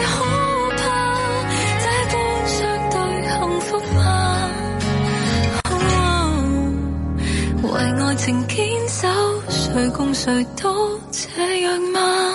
情堅守，誰共誰都這樣嗎？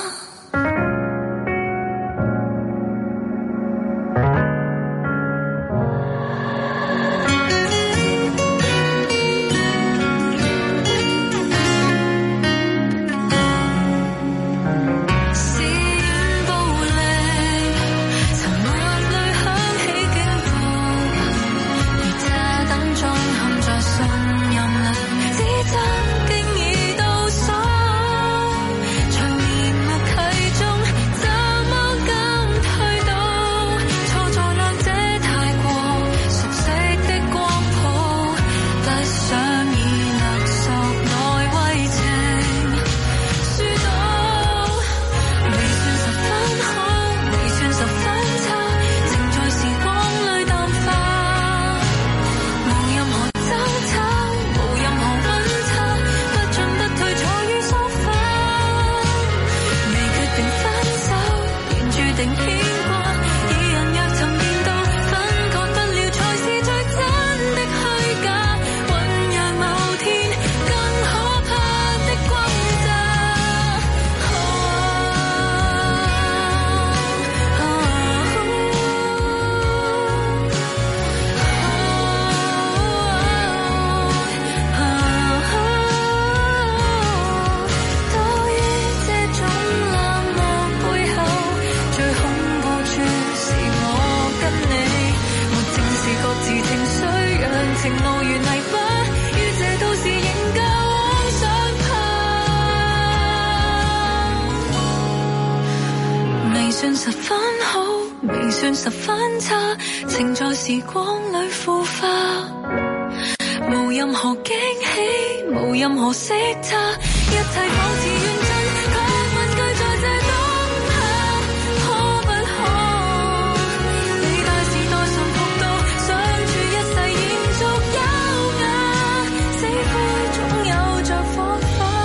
十分差，情在時光裏腐化，無任何驚喜，無任何色差，一切仿似認真，卻問句在這當下，可不可？你大時代常碰到，相處一世延續優雅，死灰總有着火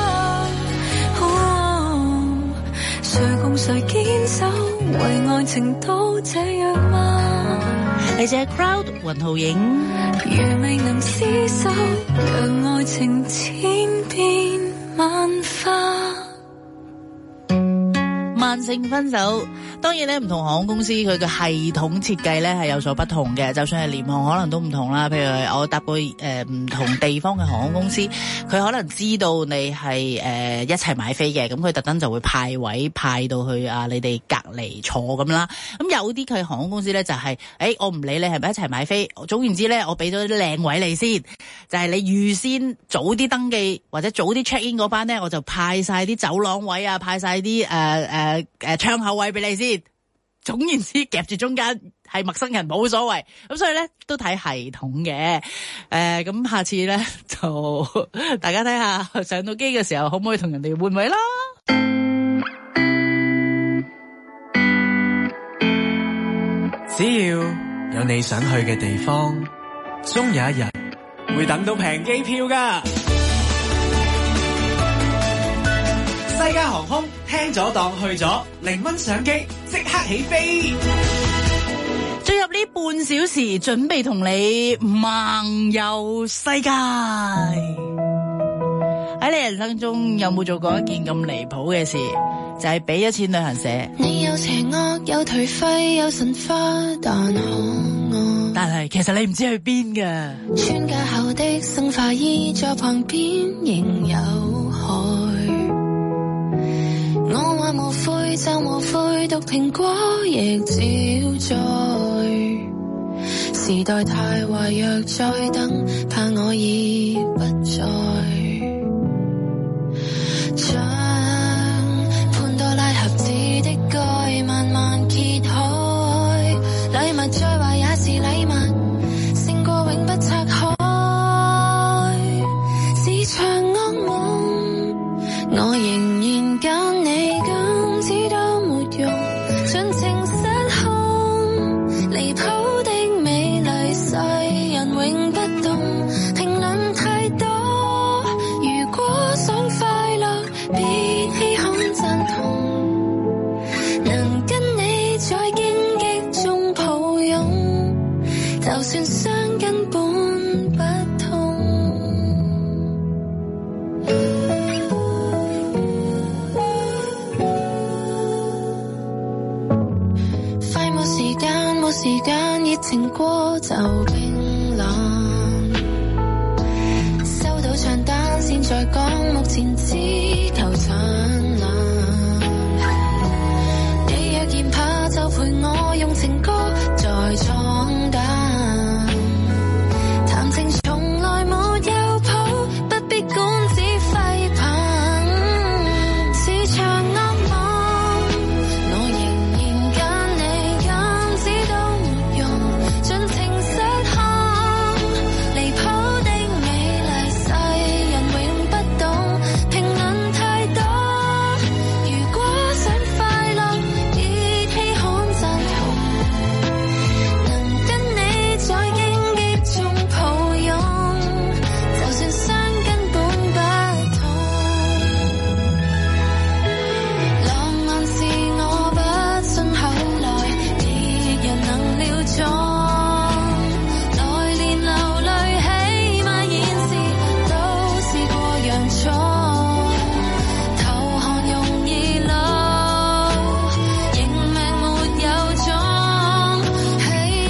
花。誰共誰堅守，為愛情都這樣嗎？ 你隻 crowd 雲浩影， 如未能廝守，讓愛情千變萬花。 慢性分手，當然咧唔同航空公司佢嘅系統設計咧係有所不同嘅，就算係廉航可能都唔同啦。譬如我搭過唔同地方嘅航空公司，佢可能知道你係一齊買飛嘅，咁佢特登就會派位派到去你哋隔離坐咁啦。咁有啲佢航空公司咧就係我唔理你係咪一齊買飛，總言之咧我俾咗啲靚位你先，就係你預先早啲登記或者早啲 check in 嗰班咧，我就派晒啲走廊位啊，派晒啲窗口位俾你先。總言之夾住中間係陌生人冇所謂，咁所以咧都睇系統嘅。咁下次咧就大家睇下上到機嘅時候可唔可以同人哋換位啦。 只要有你想去嘅地方，終有一日會等到平機票㗎。西加航空聽咗當去咗，0蚊上機即刻起飛。 進入呢半小時，準備同你漫遊世界。喺你人生中有冇做過一件咁離譜嘅事？就係俾咗錢旅行社。 你有邪惡，有頹廢，有神化，但可愛。 但係其實你唔知去邊㗎。 穿架後的生化衣在旁邊仍有害。我話無悔就無悔，毒蘋果亦照在。時代太壞，若再等，怕我已不在。將潘多拉盒子的蓋慢慢揭開，禮物再壞也是禮物，勝過永不拆開。是場噩夢，我仍然揀你，今次都沒用，盡情失控，離譜的美麗世人永不懂，評論太多，如果想快樂別稀罕贊同，能跟你在荊棘中抱擁，就算傷根本不痛。快沒時間，沒時間，熱情過就冰冷。收到賬單，先再講，目前只求燦爛。你若嫌怕，就陪我用情歌再闖蕩。談情從來沒有譜，不必管只揮棒。是場噩夢，我仍然揀你，禁止都沒用，盡情失控，離譜的美麗世人永不懂，評論太多，如果想快樂別稀罕贊同，能跟你在荊棘中抱擁，就算傷根本不痛。浪漫是我不信口來，別人能料中，來年流淚起碼現時都試過洋蔥，投降容易老，認命沒有種。是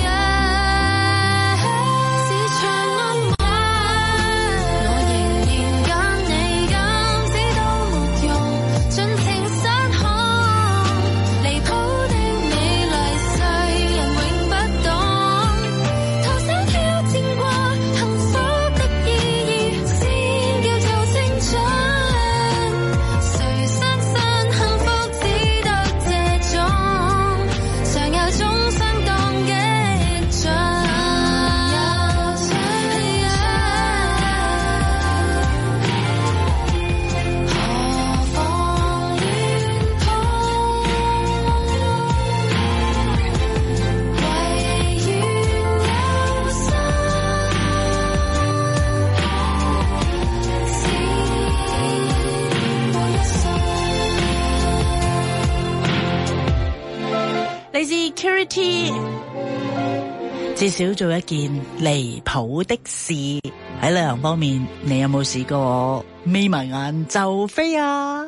場噩夢，我仍然揀你，禁止都沒用，盡情失控，離譜的美麗世人永不懂，徒手挑戰過幸福的意義，先叫做成長。誰相信幸福只得這種，常有種相當激進。何妨亂碰，唯願有心，是本心。 嚟自 Curity， 至少做一件離譜的事。喺旅行方面，你有冇試過眯埋眼就飛啊！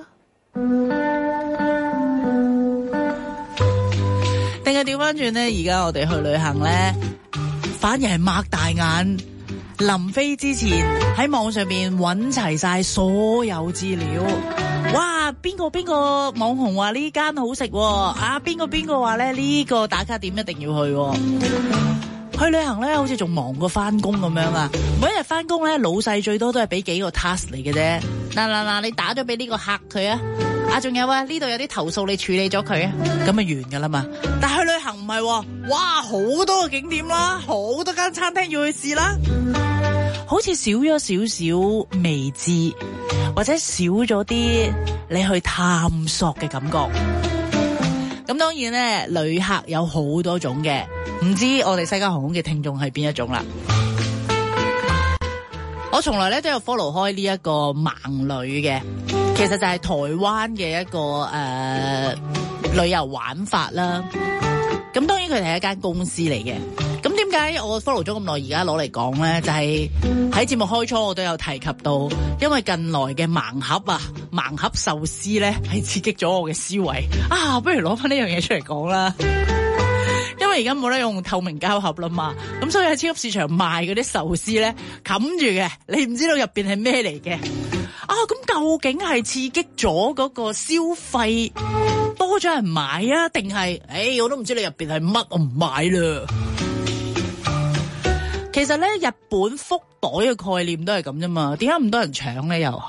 定係調翻轉呢？而家我哋去旅行呢，反而係擘大眼，臨飛之前喺網上面揾齊晒所有資料。哇！邊個網紅話呢間好食啊？邊個話咧呢個打卡點一定要去。去旅行咧，好似仲忙過翻工咁樣啊！每一日翻工咧，老細最多都係俾幾個 task 嚟嘅啫。嗱，你打咗俾呢個客佢啊！仲有啊，呢度有啲投訴，你處理咗佢啊，咁咪完噶啦嘛。但去旅行唔係，哇，好多個景點啦，好多間餐廳要去試啦，好似少咗少少未知，或者少咗啲你去探索嘅感覺。咁當然咧，旅客有好多種嘅，唔知我哋西加航空嘅聽眾係邊一種啦。我從來咧都有 follow 開呢一個盲旅嘅，其實就係台灣嘅一個旅遊玩法啦。咁當然佢哋係一間公司嚟嘅。咁點解我 follow 咗咁耐，而家攞嚟講咧？就係喺節目開初我都有提及到，因為近來嘅盲盒壽司咧係刺激咗我嘅思維啊！不如攞翻呢樣嘢出嚟講啦。因為而家冇得用透明膠盒啦嘛，咁所以喺超級市場賣嗰啲壽司咧冚住嘅，你唔知道入邊係咩嚟嘅啊？咁究竟係刺激咗嗰個消費多咗人買啊，定係我都唔知你入邊係乜，我唔買啦。其實咧，日本福袋嘅概念都係咁啫嘛，點解咁多人搶咧？又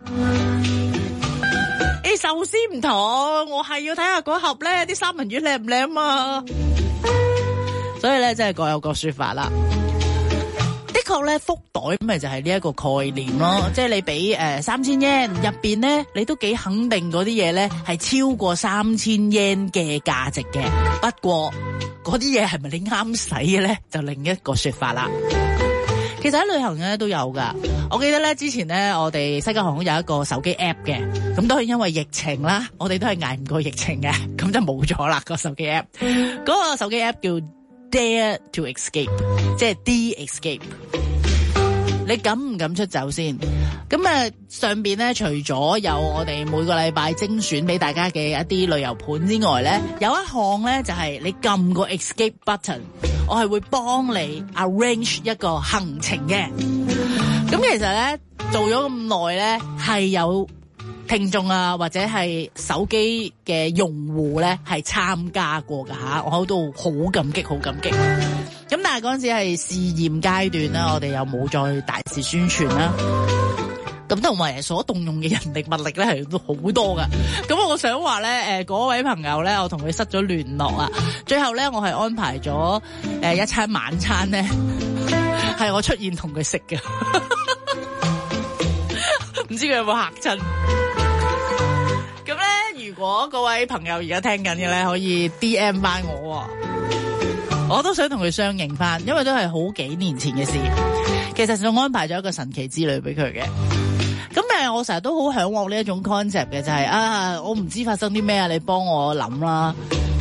壽司唔同，我係要睇下嗰盒咧啲三文魚靚唔靚啊！所以咧，真係各有各說法啦。的確咧，福袋咪就係呢一個概念咯，即係你俾3000 yen 入邊咧，你都幾肯定嗰啲嘢咧係超過3000 yen 嘅價值嘅。不過嗰啲嘢係咪你啱使嘅咧，就另一個說法啦。其實喺旅行咧都有噶，我記得咧之前咧我哋西加航空有一個手機 app 嘅，咁都係因為疫情啦，我哋都係捱唔過疫情嘅，咁就冇咗啦個手機 app。嗰個手機 app 叫 Dare to Escape， 即係 D-Escape。你敢唔敢出走先？咁上邊咧除咗有我哋每個禮拜精選俾大家嘅一啲旅遊盤之外咧，有一項咧就係你撳個 Escape button， 我係會幫你 arrange 一個行程嘅。咁其實咧做咗咁耐咧，係有聽眾啊或者係手機嘅用戶咧係參加過噶吓，我喺度好感激。咁但係嗰陣時係試驗階段啦，我哋又冇再大肆宣傳啦。咁同埋所動用嘅人力物力咧係都好多噶。咁我想話咧，嗰位朋友咧，我同佢失咗聯絡啊。最後咧，我係安排咗一餐晚餐咧，係我出現同佢食嘅。唔知佢有冇嚇親？咁咧，如果嗰位朋友而家聽緊嘅咧，可以 DM 翻我。我都想同佢相認翻，因為都係好幾年前嘅事。其實仲安排咗一個神奇之旅俾佢嘅。咁我成日都好向往呢一種 concept 嘅，就係我唔知發生啲咩啊，你幫我諗啦。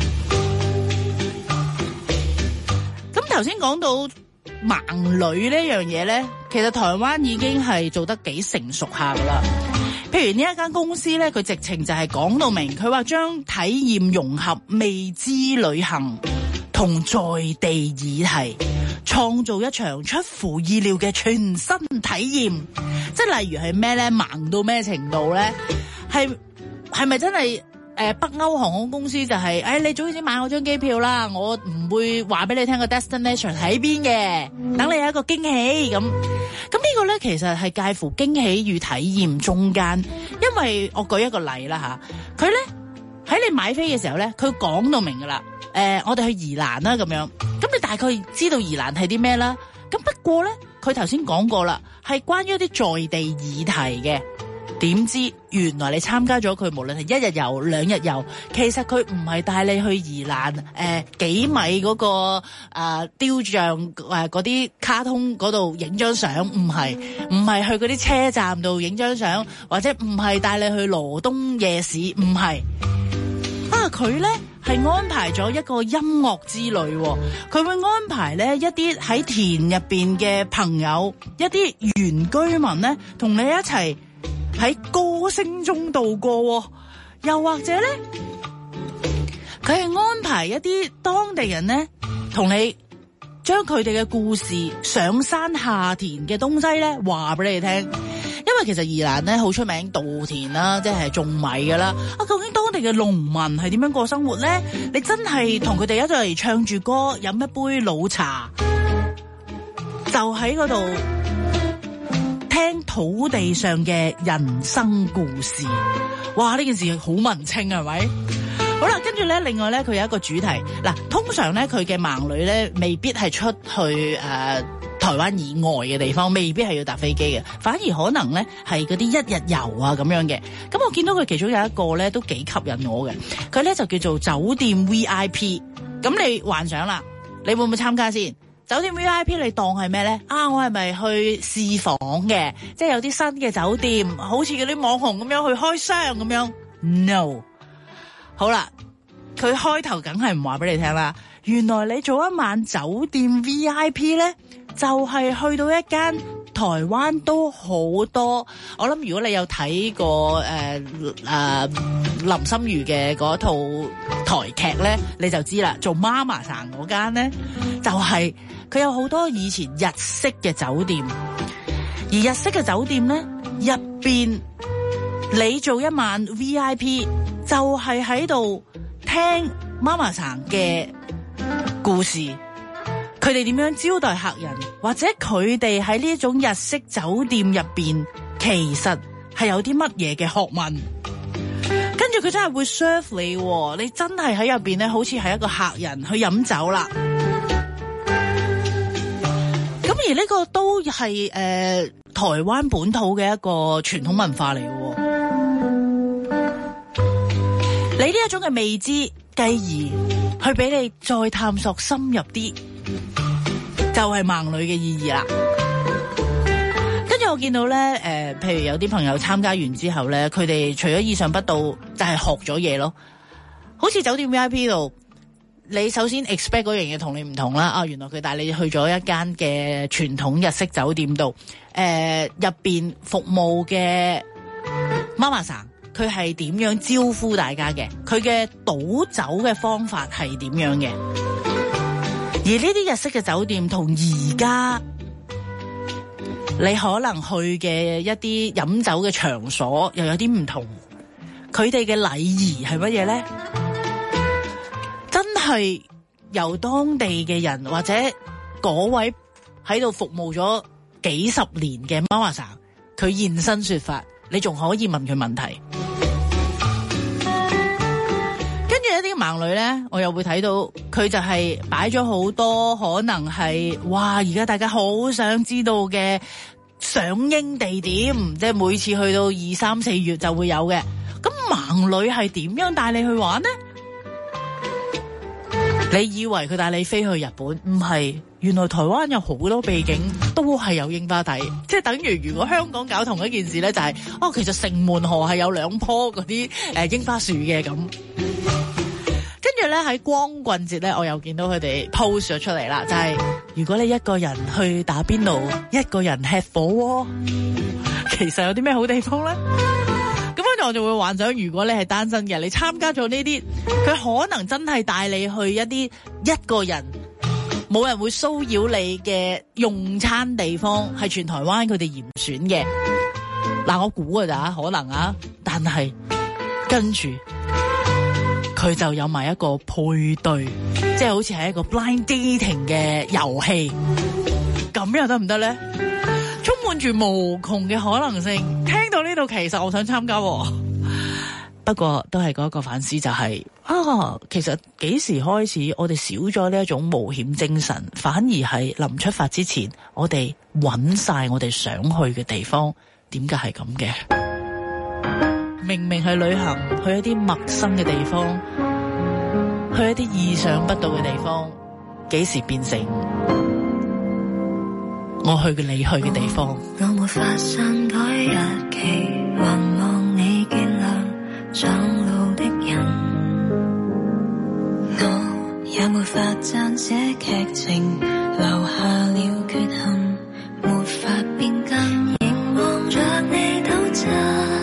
咁頭先講到盲旅呢樣嘢咧，其實台灣已經係做得幾成熟下噶啦。譬如呢一間公司咧，佢直情就係講到明，佢話將體驗融合未知旅行同在地議題，創造一場出乎意料嘅全新體驗。即係例如係咩咧？盲到咩程度咧？係咪真係北歐航空公司就係你早啲買我張機票啦，我唔會話俾你聽個 destination 喺邊嘅，等你有一個驚喜咁。咁呢個咧其實係介乎驚喜與體驗中間，因為我舉一個例啦吓，佢咧喺你買飛嘅時候咧，佢講到明噶啦。我哋去宜蘭啦咁樣，咁你大概知道宜蘭係啲咩啦？咁不過咧，佢頭先講過啦，係關於一啲在地議題嘅。點知原來你參加咗佢，無論係1日遊、2日遊，其實佢唔係帶你去宜蘭幾米嗰個雕像嗰啲卡通嗰度影張相，唔係去嗰啲車站度影張相，或者唔係帶你去羅東夜市，唔係佢咧係安排咗一個音樂之旅，佢會安排咧一啲喺田入邊嘅朋友，一啲原居民咧同你一齊喺歌聲中度過，又或者咧，佢係安排一啲當地人咧，同你將佢哋嘅故事上山下田嘅東西咧，話俾你聽。因為其實宜蘭咧好出名稻田啦，即係種米噶啦。究竟當地嘅農民係點樣過生活咧？你真係同佢哋一齊唱住歌，飲一杯老茶，就喺嗰度聽土地上嘅人生故事。哇！呢件事好文青係咪？好啦，跟住咧，另外咧，佢有一個主題。嗱，通常咧，佢嘅盲女咧，未必係出去台灣以外嘅地方，未必係要搭飛機嘅，反而可能咧係嗰啲一日遊啊咁樣嘅。咁我見到佢其中有一個咧都幾吸引我嘅，佢咧就叫做酒店 VIP。咁你幻想啦，你會唔會參加先？酒店 VIP 你當係咩咧？我係咪去試房嘅？即係有啲新嘅酒店，好似嗰啲網紅咁樣去開箱咁樣 ？No。好啦，佢開頭梗係唔話俾你聽啦。原來你做一晚酒店 VIP 咧，就係去到一間台灣都好多。我諗如果你有睇過林心如嘅嗰套台劇咧，你就知啦。做媽媽生嗰間咧，就係佢有好多以前日式嘅酒店，而日式嘅酒店咧入邊，你做一晚 VIP 就係喺度聽媽媽生嘅故事，佢哋點樣招待客人，或者佢哋喺呢一種日式酒店入邊，其實係有啲乜嘢嘅學問。跟住佢真係會 serve 你，你真係喺入邊咧，好似係一個客人去飲酒啦。咁而呢個都係台灣本土嘅一個傳統文化嚟嘅。你呢一種嘅未知，繼而去俾你再探索深入啲，就係盲女嘅意義啦。跟住我見到咧，譬如有啲朋友參加完之後咧，佢哋除咗意想不到，就係學咗嘢咯。好似酒店 VIP 度，你首先 expect 嗰樣嘢同你唔同啦。原來佢帶你去咗一間嘅傳統日式酒店度，入邊服務嘅媽媽桑，佢係點樣招呼大家嘅？佢嘅倒酒嘅方法係點樣嘅？而呢啲日式嘅酒店同而家你可能去嘅一啲飲酒嘅場所又有啲唔同，佢哋嘅禮儀係乜嘢咧？真係由當地嘅人或者嗰位喺度服務咗幾十年嘅媽媽桑，佢現身說法，你仲可以問佢問題。跟住一啲盲女咧，我又會睇到佢就係擺咗好多可能係而家大家好想知道嘅賞櫻地點，即係每次去到2、3、4月就會有嘅。咁盲女係點樣帶你去玩呢？你以為佢帶你飛去日本？唔係，原來台灣有好多秘境都係有櫻花睇，即係等於如果香港搞同一件事咧，就係其實城門河係有2棵嗰啲櫻花樹嘅咁。跟住咧喺光棍節咧，我又見到佢哋 post 咗出嚟啦，就係如果你一個人去打邊爐，一個人吃火鍋，其實有啲咩好地方咧？咁跟住我就會幻想，如果你係單身嘅，你參加咗呢啲，佢可能真係帶你去一啲一個人冇人會騷擾你嘅用餐地方，係全台灣佢哋嚴選嘅。嗱，我估㗎咋，可能啊，但係跟住佢就有埋一個配對，即係好似係一個 blind dating 嘅遊戲，咁又得唔得咧？充滿住無窮嘅可能性。聽到呢度，其實我想參加喎。不過都係嗰個反思，就係其實幾時開始我哋少咗呢一種冒險精神，反而係臨出發之前，我哋揾晒我哋想去嘅地方。點解係咁嘅？明明係旅行，去一啲陌生嘅地方，去一啲意想不到嘅地方，幾時變成我去嘅你去嘅地方？ 我沒法篡改日期，還望你見諒上路的人。我也沒法撰寫劇情，留下了缺陷，沒法變更，凝望着你抖震。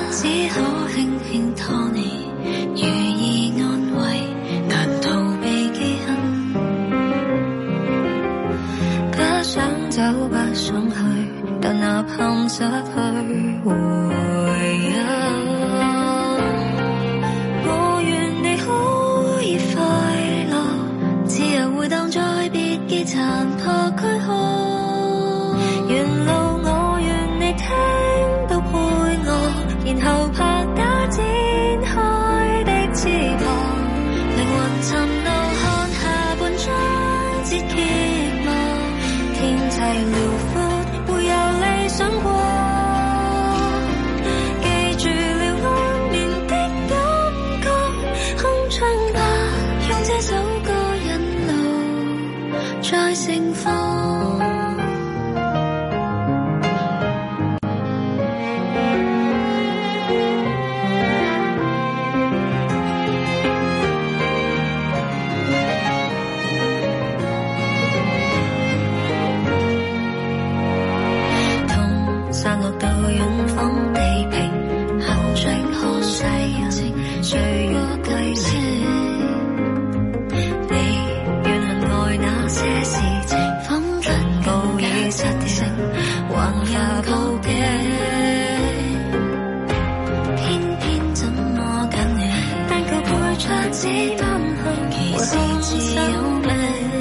這單向其實自有力。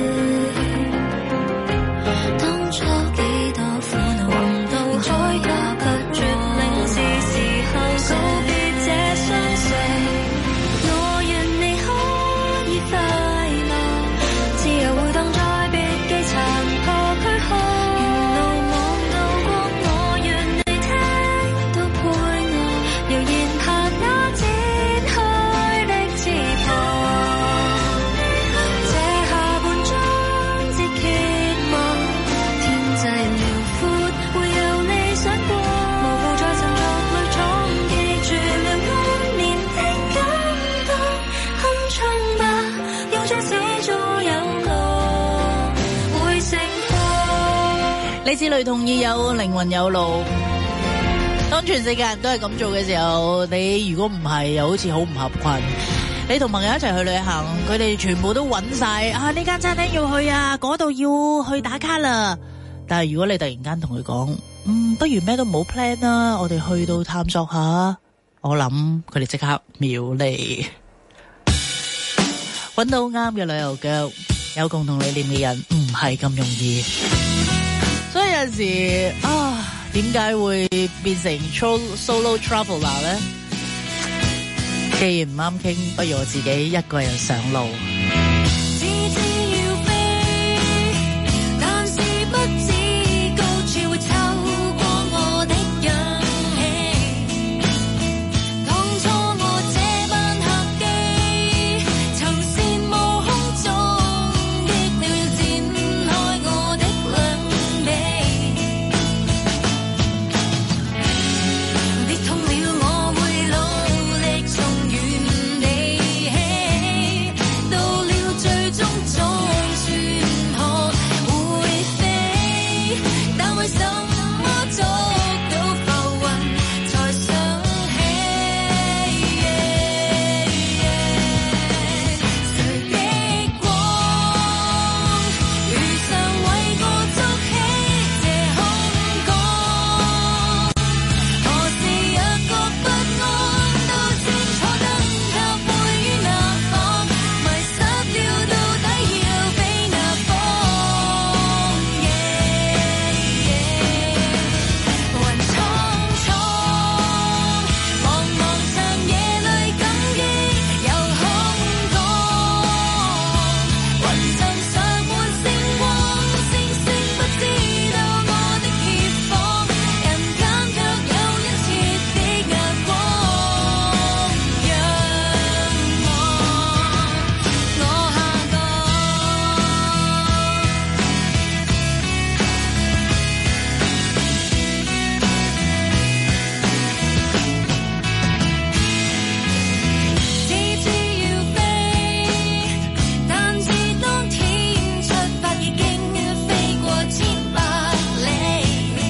當初幾多苦惱紅到海角卻絕令是時候告別這相識。我願你可以快樂，自由回蕩在別記殘破軀殼。沿路望到光，我願你聽到配樂，悠然下那展開的翅膀。這下半章節揭幕，天際遼闊會有你閃過，無步在塵俗裏闖，記住了安眠的感覺，哼唱吧，用這始終有樂會成課。 你知雷同意有靈魂有路，當全世界人都係咁做嘅時候，你如果唔係又好似好唔合群。你同朋友一齊去旅行，佢哋全部都揾晒啊，呢間餐廳要去啊，嗰度要去打卡啦。但係如果你突然間同佢講，不如咩都唔好 plan 啦，我哋去到探索下，我諗佢哋即刻秒你。揾到啱嘅旅遊腳，有共同理念嘅人唔係咁容易。所以有陣時點解會變成 solo traveler 呢？既然唔啱傾，不如我自己一個人上路。 自知要飛，但是不知高處會抽過我的氧氣。當初我這班客機，曾羨慕空中的鳥要展開我的兩臂。跌痛了我會努力從原地起，到了最終總算學會飛，但為什麼捉到浮雲才想起？誰的光如常為我築起這空港？何時若覺不安，都清楚燈塔會於哪方，迷失了到底要飛哪方？雲蒼蒼，茫茫長夜裏感激有空港，雲層上滿星光，星星不知道我的怯況，人間卻有殷切的眼光仰望我下降。自知要飛，但是當天出發已經飛過千百里。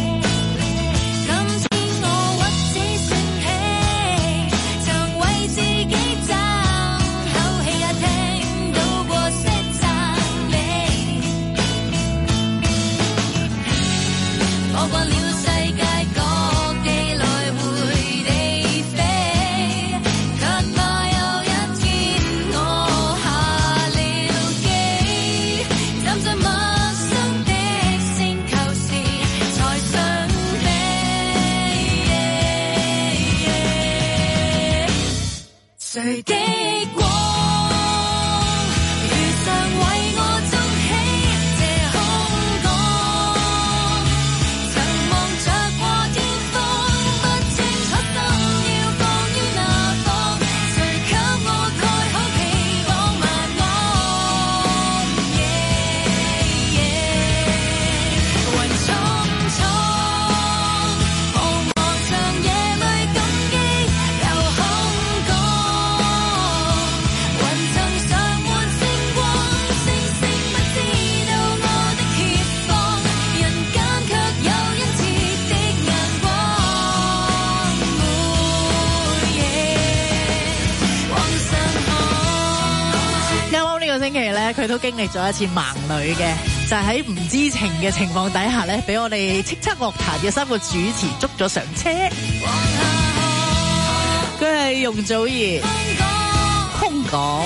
今天我屈指算起，曾為自己爭口氣，也聽到過些讚美。我慣了世界各地來回地飛，卻怕有一天我下了機，站在陌生的星球時才想飛。誰的光如常為我築起這空港？曾望着過天空，不清楚心要放於哪方，誰給我蓋好期望晚安？雲蒼蒼，茫茫長夜裏感激有空港，雲層上滿星光，星星不知道我的怯況，人間卻有殷切的眼光。每夜往上看。 啱啱呢個星期咧，佢都經歷咗一次盲女嘅，就係喺唔知情嘅情況底下咧，俾我哋叱咤樂壇嘅3個主持捉咗上車。佢係容祖兒、空港。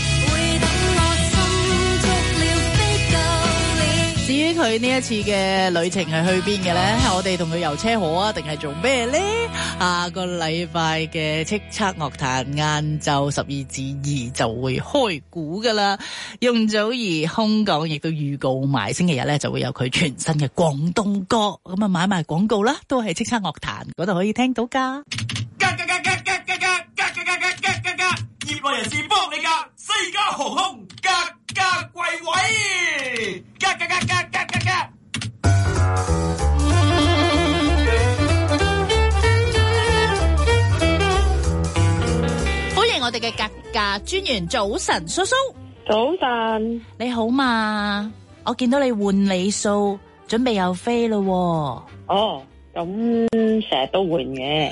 至於佢呢一次嘅旅程係去邊嘅咧？我哋同佢遊車河啊，定係做咩咧？下個禮拜嘅叱咤樂壇晏晝12至2就會開估噶啦。容祖兒空港亦都預告埋星期日咧就會有佢全新嘅廣東歌，咁啊買埋廣告啦，都係叱咤樂壇嗰度可以聽到噶。 業內人士幫你㗎，西加航空價貴位，價。 歡迎我哋嘅格價專員，早晨，蘇蘇。 早晨， 你好嘛？我見到你換里數，準備又飛咯。 哦，咁成日都換嘅。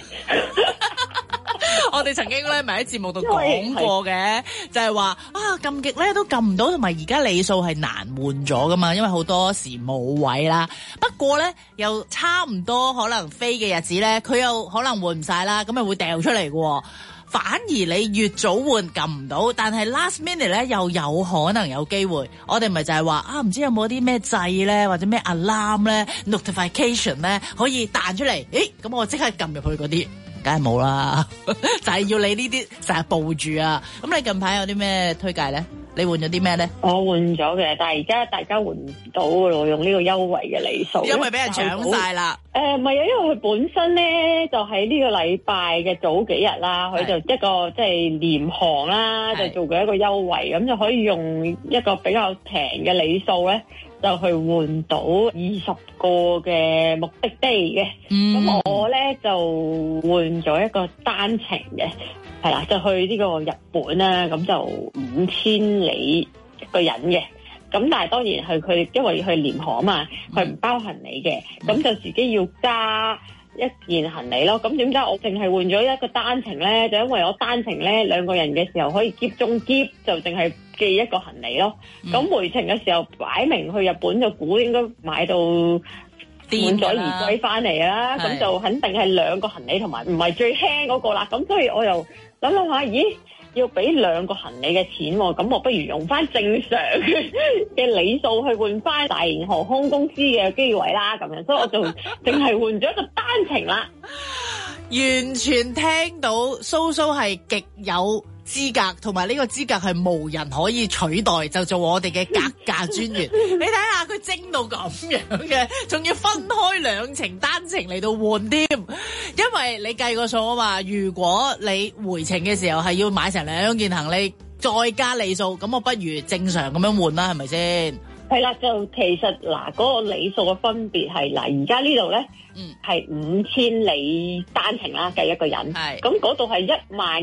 我哋曾經咧咪喺節目度講過嘅，就係話啊撳極咧都撳唔到，同埋而家里數係難換咗噶嘛，因為好多時冇位啦。不過咧又差唔多可能飛嘅日子咧，佢又可能換唔晒啦，咁咪會掉出嚟嘅。反而你越早換撳唔到，但係 last minute 咧又有可能有機會。我哋咪就係話啊，唔知有冇啲咩掣咧，或者咩 alarm 咧 notification 咧可以彈出嚟？咁我即刻撳入去嗰啲。梗係冇啦，就係要你呢啲成日報住啊！咁你近排有啲咩推介咧？你換咗啲咩咧？ 我換咗嘅，但係而家大家換唔到咯，用呢個優惠嘅里數， 因為俾人搶晒啦。 唔係啊，因為佢本身咧就喺呢個禮拜嘅早幾日啦，佢就一個即係廉航啦，就做過一個優惠，咁就可以用一個比較平嘅里數咧，就去換到20個嘅目的地嘅。咁我咧就換咗一個單程嘅。係啦，就去呢個日本啦，咁就5000里一個人嘅，咁但係當然係佢因為去廉航啊嘛，佢唔包行李嘅，咁就自己要加一件行李咯。咁點解我淨係換咗一個單程咧？就因為我單程咧2個人嘅時候可以篋中篋，就淨係寄一個行李咯。咁回程嘅時候擺明去日本就估應該買到滿載而歸翻嚟啦，咁就肯定係2個行李同埋唔係最輕嗰個啦。咁所以我又諗下，咦，要俾2個行李嘅錢喎，咁我不如用翻正常嘅里數去換翻大型航空公司嘅機位啦，咁樣，所以我就淨係換咗一個單程啦。 完全聽到蘇蘇係極有資格，同埋呢個資格係無人可以取代，就做我哋嘅格價專員。你睇下佢精到咁樣嘅，仲要分開2程單程嚟到換添，因為你計個數啊嘛。如果你回程嘅時候係要買成2件行李，再加里數，咁我不如正常咁樣換啦，係咪先？ 係啦，就其實嗱，嗰個里數嘅分別係嗱，而家呢度咧係5000里單程啦，計一個人。係咁嗰度係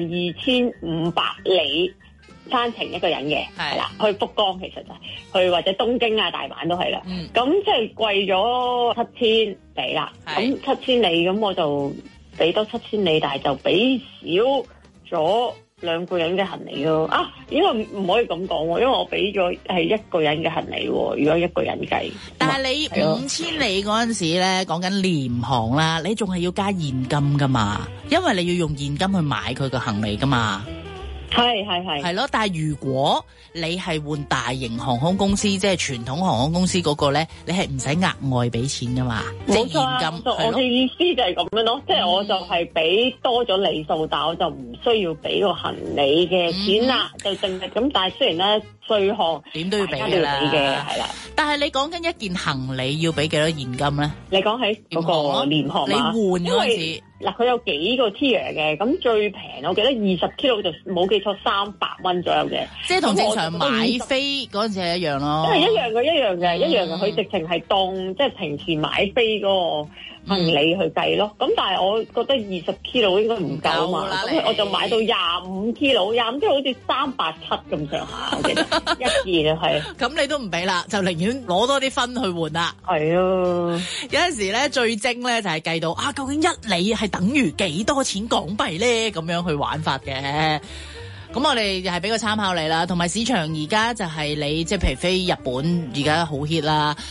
12500里單程一個人嘅，係啦，去福岡其實就係去或者東京啊、大阪都係啦。咁即係貴咗7000里啦。咁7000里咁我就俾多7000里，但係就俾少咗2個人嘅行李咯。啊，應該唔可以咁講喎，因為我俾咗係1個人嘅行李喎。如果1個人計， 但係你5000里嗰陣時咧，講緊廉航啦，你仲係要加現金噶嘛？因為你要用現金去買佢個行李噶嘛。係咯，但係如果你係換大型航空公司，即係傳統航空公司嗰個咧，你係唔使額外俾錢噶嘛？冇錯啊，現金。 我嘅意思就係咁樣咯，即係我就係俾多咗里數，但我就唔需要俾個行李嘅錢啦，就淨係咁。但係雖然咧稅項點都要俾嘅啦，係啦。但係你講緊一件行李要俾幾多現金咧？ 你講喺嗰個廉航， 你換嗰陣時。 嗱，佢有幾個 tier 嘅，咁最平我記得20 kilo 就冇記錯300蚊左右嘅， 即係同正常買飛嗰陣時係一樣咯。 因為一樣嘅，佢直情係當即係平時買飛嗰個行李去計咯。咁但係我覺得20 kilo 應該唔夠嘛，咁我就買到25 kilo 好似387咁上下，我記得一件係。咁你都唔俾啦，就寧願攞多啲分去換啦。 係啊， 有陣時咧最精咧就係計到啊，究竟1里係等於幾多錢港幣咧？咁樣去玩法嘅。咁我哋又係俾個參考你啦，同埋市場而家就係你即係譬如飛日本而家好 hit 啦。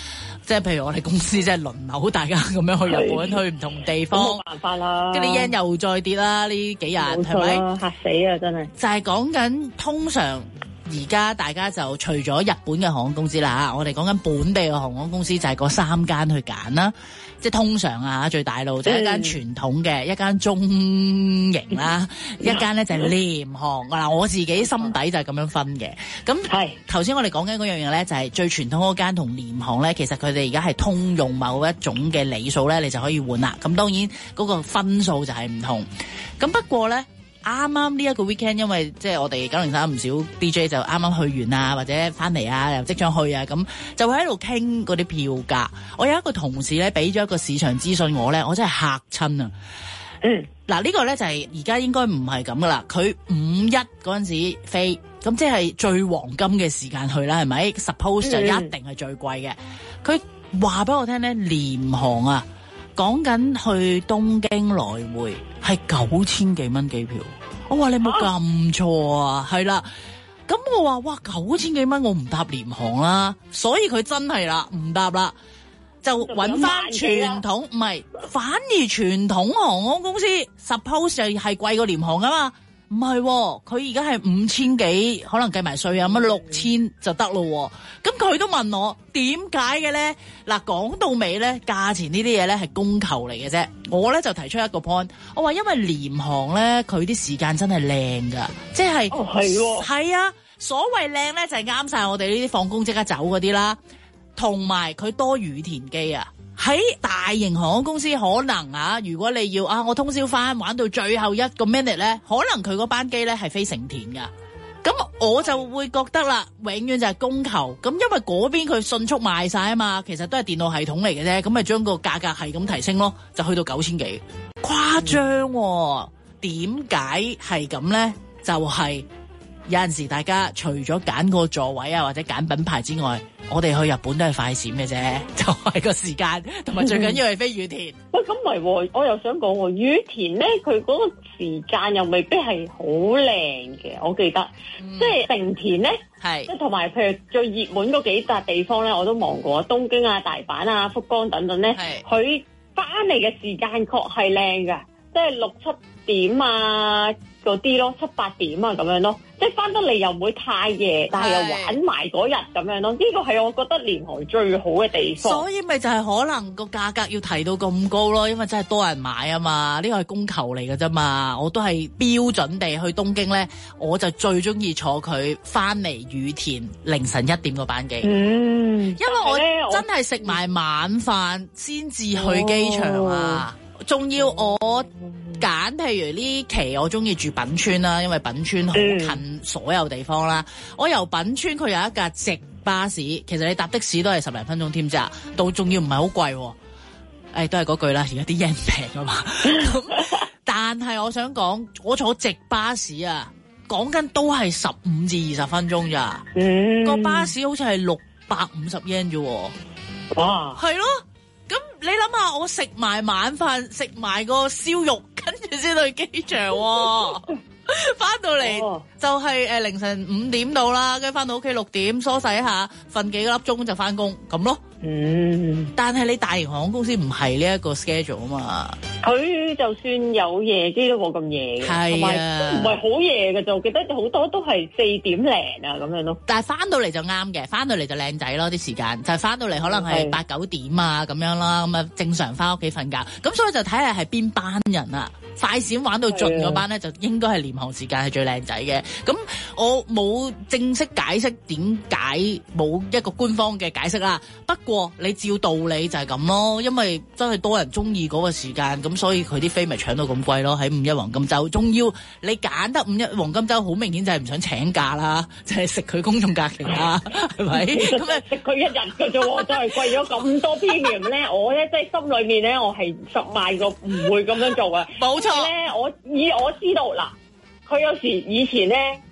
即係譬如我哋公司即係輪流大家咁樣去日本，去唔同地方， 冇辦法啦。 跟住 yen 又再跌啦，呢幾日係咪？ 嚇死啊！真係就係講緊通常而家大家就除咗日本嘅航空公司啦，我哋講緊本地嘅航空公司就係嗰3間去揀啦。即係通常啊，最大路就係一間傳統嘅，一間中型啦，一間咧就係廉航。嗱，我自己心底就係咁樣分嘅。咁係頭先我哋講緊嗰樣嘢咧，就係最傳統嗰間同廉航咧，其實佢哋而家係通用某一種嘅里數咧，你就可以換啦。咁當然嗰個分數就係唔同。咁不過咧，啱啱呢一個 weekend， 因為即係我哋903唔少 DJ 就啱啱去完啊，或者翻嚟啊，又即將去啊，咁就會喺度傾嗰啲票價。我有一個同事咧，俾咗一個市場資訊我咧，我真係嚇親啊！嗱，呢個咧就係而家應該唔係咁噶啦。佢5-1嗰陣時飛，咁即係最黃金嘅時間去啦，係咪？Suppose 就一定係最貴嘅。佢話俾我聽咧，廉航啊，講緊去東京來回係9000幾蚊機票。我話你冇咁錯啊，係啦。咁我話哇，9000幾蚊我唔搭廉航啦，所以佢真係啦，唔搭啦。就揾翻傳統，唔係，反而傳統航空公司 suppose 就係貴過廉航噶嘛，唔係，佢而家係5000幾，可能計埋稅啊，乜6000就得咯。咁佢都問我點解嘅咧？嗱，講到尾咧，價錢呢啲嘢咧係供求嚟嘅啫。我咧就提出一個 point， 我話因為廉航咧，佢啲時間真係靚噶，即係係啊，所謂靚咧就係啱晒我哋呢啲放工即刻走嗰啲啦。同埋佢多羽田機啊，喺大型航空公司可能啊，如果你要啊，我通宵翻玩到最後一個 minute 咧，可能佢嗰班機咧係飛成田噶，咁我就會覺得啦，永遠就係供求，咁因為嗰邊佢迅速賣晒啊嘛，其實都係電腦系統嚟嘅啫，咁咪將個價格係咁提升咯，就去到9000幾，誇張喎，點解係咁咧？就係有陣時大家除咗揀個座位啊，或者揀品牌之外，我哋去日本都係快閃嘅啫，就係個時間，同埋最緊要係飛羽田。 喂，咁唔係喎，我又想講喎，羽田咧，佢嗰個時間又未必係好靚嘅，我記得，即係成田咧，係即係同埋譬如最熱門嗰幾笪地方咧，我都望過，東京啊、大阪啊、福岡等等咧，佢翻嚟嘅時間確係靚㗎，即係6-7點啊嗰啲咯，7-8點啊咁樣咯。即係翻得嚟又唔會太夜，但係又玩埋嗰日咁樣咯。呢個係我覺得廉航最好嘅地方。所以咪就係可能個價格要提到咁高咯，因為真係多人買啊嘛。呢個係供求嚟㗎啫嘛。我都係標準地去東京咧，我就最中意坐佢翻嚟羽田凌晨1點個班機。因為我真係食埋晚飯先至去機場啊。仲要我揀，譬如呢期我中意住品川啦，因為品川好近所有地方啦。我由品川佢有一架直巴士，其實你搭的士都係10零分鐘添咋，到仲要唔係好貴。都係嗰句啦，而家啲 yen 平啊嘛。但係我想講，我坐直巴士啊，講緊都係15至20分鐘咋。個巴士好似係650 yen 啫。哇！係咯。咁你諗下，我食埋晚飯，食埋個燒肉，跟住先去機場喎。翻到嚟就係凌晨5點到啦，跟住翻到屋企6點，梳洗下，瞓幾粒鐘就翻工咁咯。但係你大型航空公司唔係呢一個 schedule 啊嘛。佢就算有夜機都冇咁夜嘅，同埋都唔係好夜嘅，就記得好多都係4點零啊咁樣咯。但係翻到嚟就啱嘅，翻到嚟就靚仔咯，啲時間就係翻到嚟可能係8、9點啊咁樣啦，咁啊正常翻屋企瞓覺。咁所以就睇下係邊班人啊，快閃玩到盡嗰班咧，就應該係廉航時間係最靚仔嘅。咁我冇正式解釋點解，冇一個官方嘅解釋啦。不過你照道理就係咁咯，因為真係多人中意嗰個時間，咁所以佢啲飛咪搶到咁貴咯。喺5-1黃金週，仲要你揀得5-1黃金週，好明顯就係唔想請假啦，就係食佢公眾假期啦，係咪？咁啊食佢一日嘅啫喎，真係貴咗咁多 premium 咧，我咧即係心裏面咧，我係10萬個唔會咁樣做啊！冇錯咧，我知道嗱，佢有時以前咧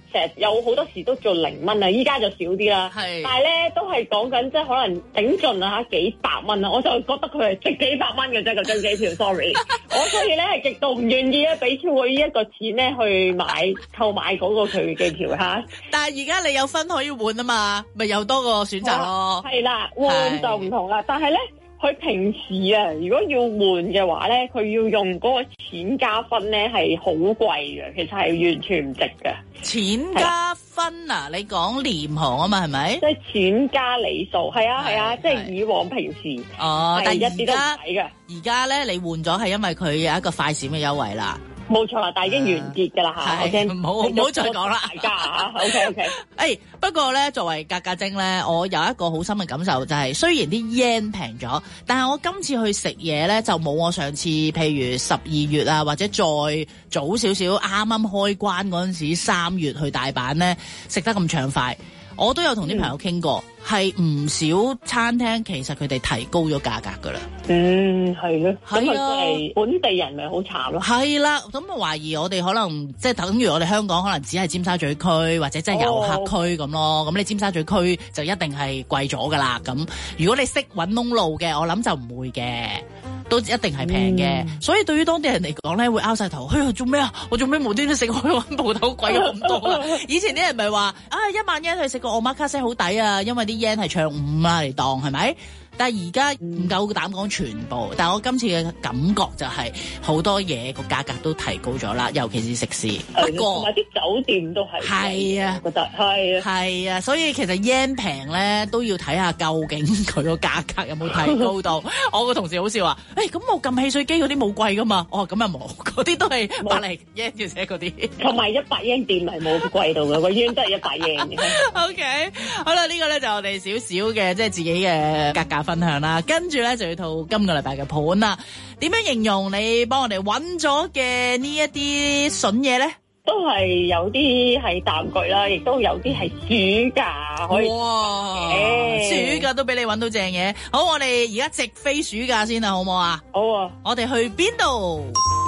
成日有好多時都做0蚊啊，依家就少啲啦。 係， 但係咧都係講緊即係可能頂盡啊幾百蚊啊，我就覺得佢係值幾百蚊嘅啫個張機票，sorry， 我所以咧係極度唔願意咧俾超過呢一個錢咧去購買嗰個佢嘅機票嚇。 但係而家你有分可以換啊嘛，咪有多個選擇咯。 係啦，換就唔同啦，但係咧。佢平時啊，如果要換嘅話咧，佢要用嗰個錢加分咧係好貴嘅，其實係完全唔值嘅。 錢加分啊？你講廉航啊嘛，係咪？ 即係錢加里數，係啊，即係以往平時但係一啲都唔使嘅。 而家咧，你換咗係因為佢有一個快閃嘅優惠啦。 冇錯啦，但係已經完結㗎啦嚇，我驚唔好再講啦， 大家嚇，OK。 不過咧，作為格格精咧，我有一個好深嘅感受就係，雖然啲 yen 平咗，但係我今次去食嘢咧就冇我上次，譬如12月啊，或者再早少少啱啱開關嗰陣時3月去大阪咧食得咁暢快。我都有同啲朋友傾過，係唔少餐廳其實佢哋提高咗價格噶啦。 係咯， 係啊， 本地人咪好慘咯。係啦，咁我懷疑我哋可能即係等於我哋香港可能只係尖沙咀區或者即係遊客區咁咯。咁你尖沙咀區就一定係貴咗噶啦。咁如果你識揾窿路嘅，我諗就唔會嘅。都一定係平嘅，所以對於當地人嚟講咧，會拗晒頭。做咩啊？我做咩無端端食開間鋪頭貴咗咁多啊？以前啲人咪話1萬yen去食個omakase好抵啊，因為啲 yen 係唱5啦嚟當係咪？但係而家唔夠膽講全部，但係我今次嘅感覺就係好多嘢個價格都提高咗啦，尤其是食肆。不過同埋啲酒店都係。係啊，覺得係啊，所以其實 yen 平咧都要睇下究竟佢個價格有冇提高到。我個同事好笑話，咁我撳汽水機嗰啲冇貴噶嘛？咁又冇，嗰啲都係100 yen 嘅啫嗰啲。 同埋100 yen 店係冇貴到嘅，個 yen 都係100 yen 嘅。 OK， 好啦，呢個咧就我哋少少嘅即係自己嘅價格分享啦，跟住咧就要套今個禮拜嘅盤啦。點樣形容你幫我哋揾咗嘅呢一啲筍嘢咧？ 都係有啲係淡季啦，亦都有啲係暑假可以。 哇！暑假都俾你揾到正嘢。好，我哋而家直飛暑假先啦，好唔好啊？ 好啊！ 我哋去邊度？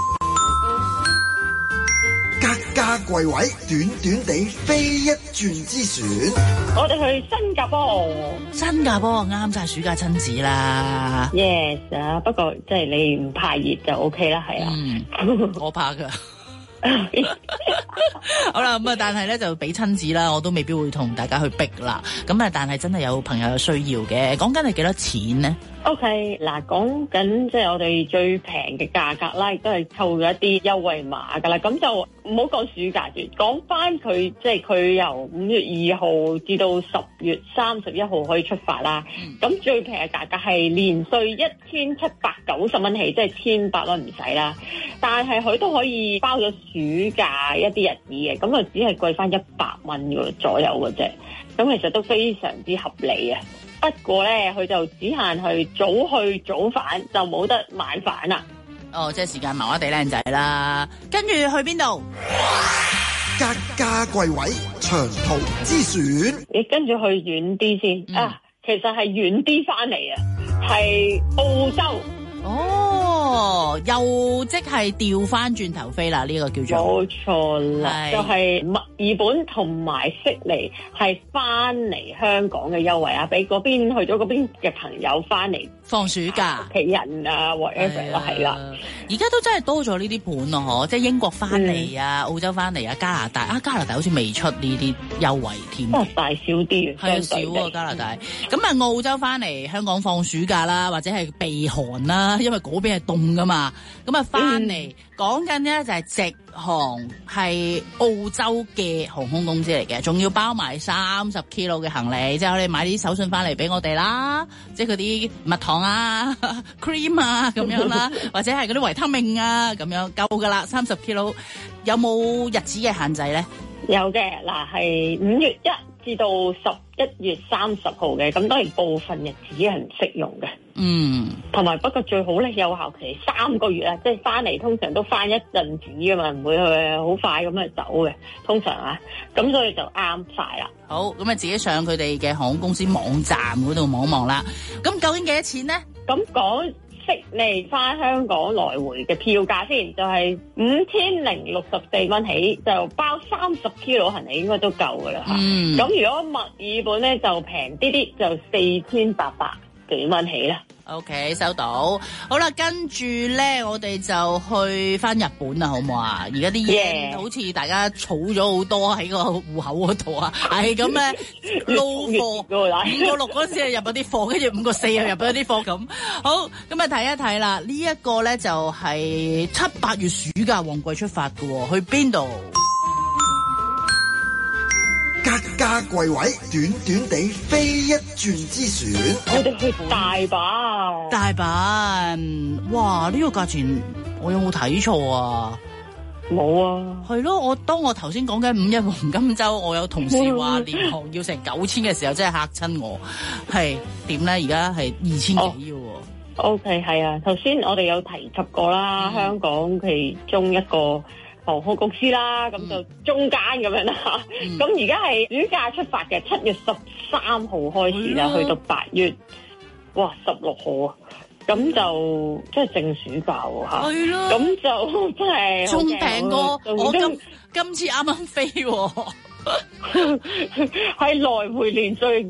格價貴位，短短地飛一轉之船。 我哋去新加坡。 新加坡啱晒暑假親子啦。 Yes 啊，不過即係你唔怕熱就 OK 啦，係啊。 我怕㗎。好啦，咁但係咧就俾親子啦，我都未必會同大家去逼啦。咁但係真係有朋友有需要嘅，講緊係幾多錢呢？ OK， 嗱，講緊即係我哋最平嘅價格啦，亦都係扣咗一啲優惠碼噶啦。咁就唔好講暑假住，講翻佢即係佢由5月2號至到10月31號可以出發啦。咁最平嘅價格係連稅1790蚊起，即係1800蚊唔使啦。但係佢都可以包咗暑假一啲日子嘅，咁啊只係貴翻100蚊左右嘅啫。咁其實都非常之合理啊。不過咧，佢就只限去早早返，就冇得晚返啦。 即係時間麻麻地靚仔啦。跟住去邊度？ 格價貴位，長途之選。 你跟住去遠啲先。其實係遠啲翻嚟啊，係澳洲。 又即係調翻轉頭飛啦，呢個叫做。冇錯啦，就係墨爾本同埋悉尼係翻嚟香港嘅優惠啊，俾嗰邊去咗嗰邊嘅朋友翻嚟放暑假， 屋企人啊 whatever 啦，係啦。 而家都真係多咗呢啲盤咯，即係英國翻嚟啊，澳洲翻嚟啊，加拿大加拿大好似未出呢啲優惠添。加拿大少啲，係少啊加拿大。咁澳洲翻嚟香港放暑假啦，或者係避寒啦，因為嗰邊係凍噶嘛。咁翻嚟講緊咧就係直航，係澳洲嘅航空公司嚟嘅，仲要包埋30 kg 嘅行李，即係我哋買啲手信翻嚟俾我哋啦，即係嗰啲蜜糖啊、cream 啊咁樣啦，或者係嗰啲維他命啊咁樣夠噶啦，30 kg。有冇日子嘅限制咧？有嘅，嗱係5月1至到11月30號嘅，咁當然部分日子係唔適用嘅。同埋不過最好咧有效期3個月啊，即係翻嚟通常都翻一陣子噶嘛，唔會去好快咁去走嘅，通常啊，咁所以就啱晒啦。好，咁啊自己上佢哋嘅航空公司網站嗰度望一望啦。咁究竟幾多錢咧？咁講悉尼翻香港來回嘅票價先，就係5064蚊起，就包30 kg 行李應該都夠噶啦嚇。咁如果墨爾本咧就平啲啲，就4800幾蚊起啦。 OK， 收到。好啦，跟住咧，我哋就去翻日本啦，好唔好啊？而家啲嘢好似大家儲咗好多喺個戶口嗰度啊，係咁咧撈貨，5個6嗰陣時入咗啲貨，跟住5個4又入咗啲貨咁。好，咁啊睇一睇啦，呢一個咧就係7、8月暑假旺季出發嘅喎，去邊度？ 格價貴位，短短地飛一轉之選。 我哋去大阪。 大阪，哇！呢個價錢我有冇睇錯啊？ 冇啊。係咯，當我頭先講緊5日黃金週，我有同事話廉航要成9000嘅時候，真係嚇親我。係點咧？而家係2000幾嘅喎。OK， 係啊。頭先我哋有提及過啦，香港其中一個航空公司啦，咁就中間咁樣啦。咁而家係暑假出發嘅，7月13號開始啦，去到8月16號啊。咁就即係正暑假喎嚇。係咯。咁就真係仲平過我今次啱啱飛喎。 係來回連稅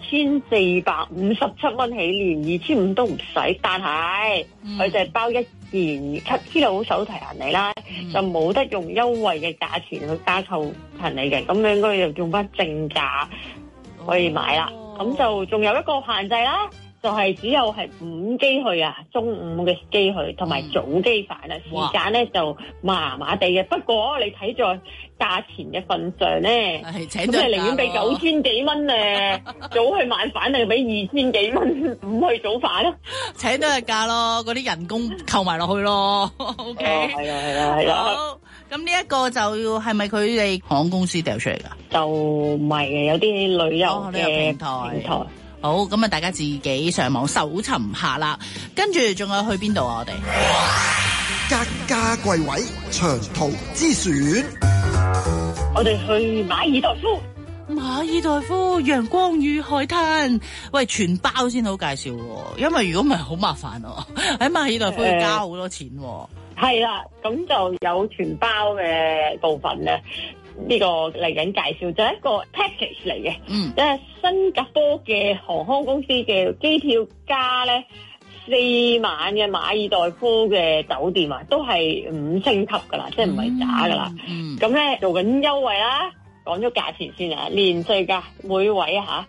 2457蚊起，連2500都唔使，但係佢就係包一件7 kg 手提行李啦，就冇得用優惠嘅價錢去加購行李嘅，咁應該就用翻正價可以買啦。咁就仲有一個限制啦，就係只有係午機去啊，中午嘅機去，同埋早機返啊，時間咧就麻麻地嘅。不過你睇在價錢嘅份上咧，咁你寧願俾9000幾蚊咧，早去晚返定俾2000幾蚊唔去早返咯？ 請多日假咯，嗰啲人工扣埋落去咯。OK， 係啊。 好，咁呢一個就要係咪佢哋航空公司掉出嚟㗎？就唔係嘅，有啲旅遊嘅平台。 好，咁啊，大家自己上網搜尋下啦。跟住仲有去邊度啊？我哋格價貴位長途之選， 我哋去馬爾代夫。 馬爾代夫陽光與海灘，喂，全包先好介紹喎，因為如果唔係好麻煩喎，喺馬爾代夫要交好多錢喎。 係啦，咁就有全包嘅部分咧。呢個嚟緊介紹就係一個 package 嚟嘅，即係新加坡嘅航空公司嘅機票加咧4晚嘅馬爾代夫嘅酒店啊，都係5星級噶啦，即係唔係假噶啦。咁咧做緊優惠啦，講咗價錢先啊，年稅價每位嚇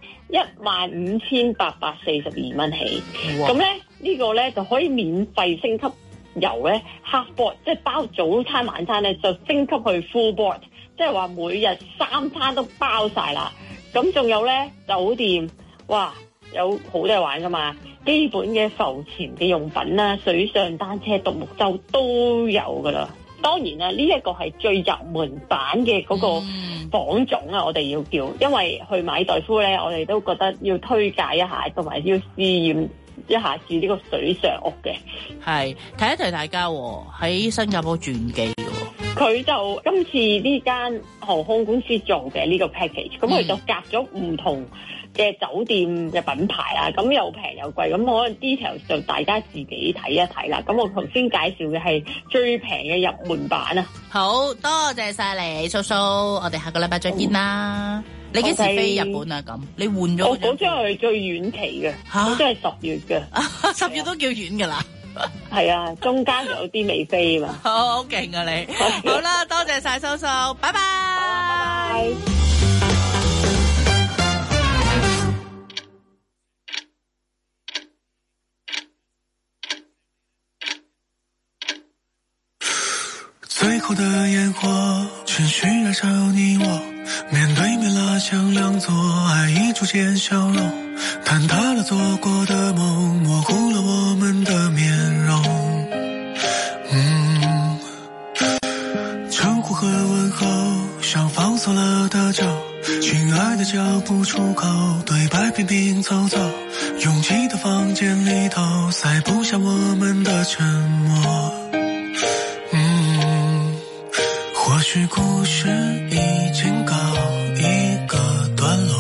15842蚊起，咁咧呢個咧就可以免費升級由咧 half board， 即係包早餐晚餐咧就升級去 full board。即係話每日3餐都包晒啦，咁仲有咧酒店，哇，有好多嘢玩噶嘛，基本嘅浮潛嘅用品啦、水上單車、獨木舟都有噶啦。當然啦，呢一個係最入門版嘅嗰個房種啊，我哋要叫，因為去馬爾代夫咧，我哋都覺得要推介一下，同埋要試驗一下住呢個水上屋嘅。係提一提大家喺新加坡轉機。佢就今次呢間航空公司做嘅呢個 package， 咁佢就夾咗唔同嘅酒店嘅品牌啦，咁又平又貴，咁可能 details 就大家自己睇一睇啦。咁我頭先介紹嘅係最平嘅入門版啊。好多謝晒你，蘇蘇，我哋下個禮拜再見啦。你幾時飛日本啊？咁你換咗？我嗰張係最遠期嘅，嗰張係10月嘅，10月都叫遠㗎啦。係啊，中間有啲未飛嘛。好勁啊你！好啦，多謝晒蘇蘇，拜拜。拜拜。 最後的煙火持續燃燒你我，面對面拉響兩座，愛意逐漸消融，坍塌了做過的夢，模糊了我們的面容。稱呼和問候像放鬆了的酒，親愛的叫不出口，對白頻頻走走，擁擠的房間裏頭塞不下我們的沉默。或許故事已經告一個段落，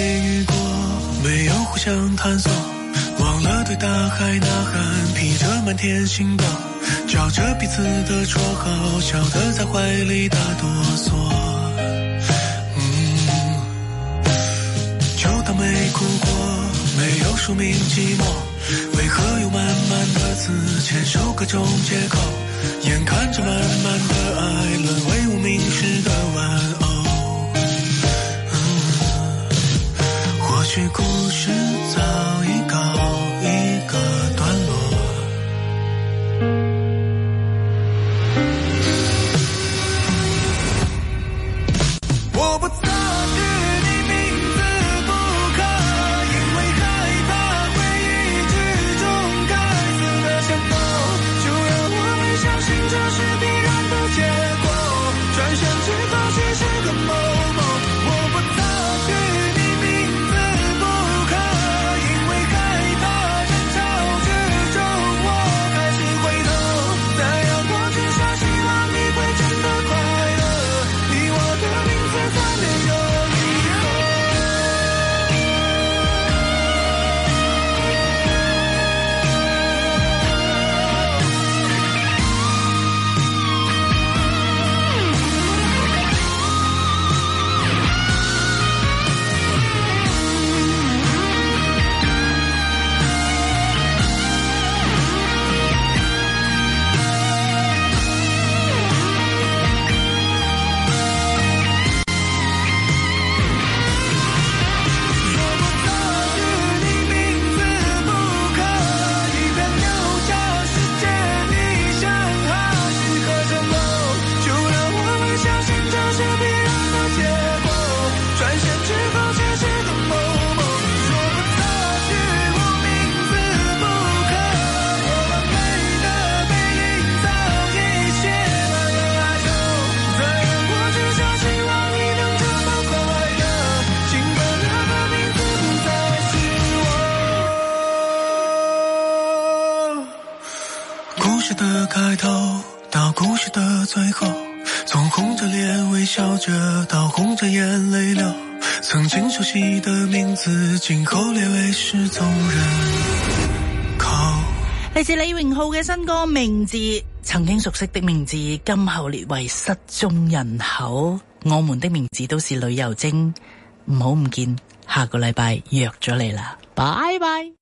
遇過，沒有互相探索，忘了對大海吶喊，披着滿天星斗，叫着彼此的綽號，笑得在懷裡打哆嗦。就當沒哭過，沒有說明寂寞，為何有滿滿的字簽收各種借口，眼看着滿滿的愛淪為無名氏的玩偶。或許故事早已告一個段落。我不擦去你名字不可，因為害怕回憶之中該死的想法，就讓我們相信這是必然的結果，轉身之後只是個夢夢。我不擦去你名字不可，因為害怕爭吵之中我開始回頭，再讓我去相信讓你會真的快樂，你我的名字再沒有以後。故事的開頭到故事的最後，從紅着臉微笑着到紅着眼淚流，曾經熟悉的名字今後列為失蹤人口。 嚟自李榮浩嘅新歌名字，曾經熟悉的名字今後列為失蹤人口。我們的名字都是旅遊精，唔好唔見，下個禮拜約咗你啦，拜拜。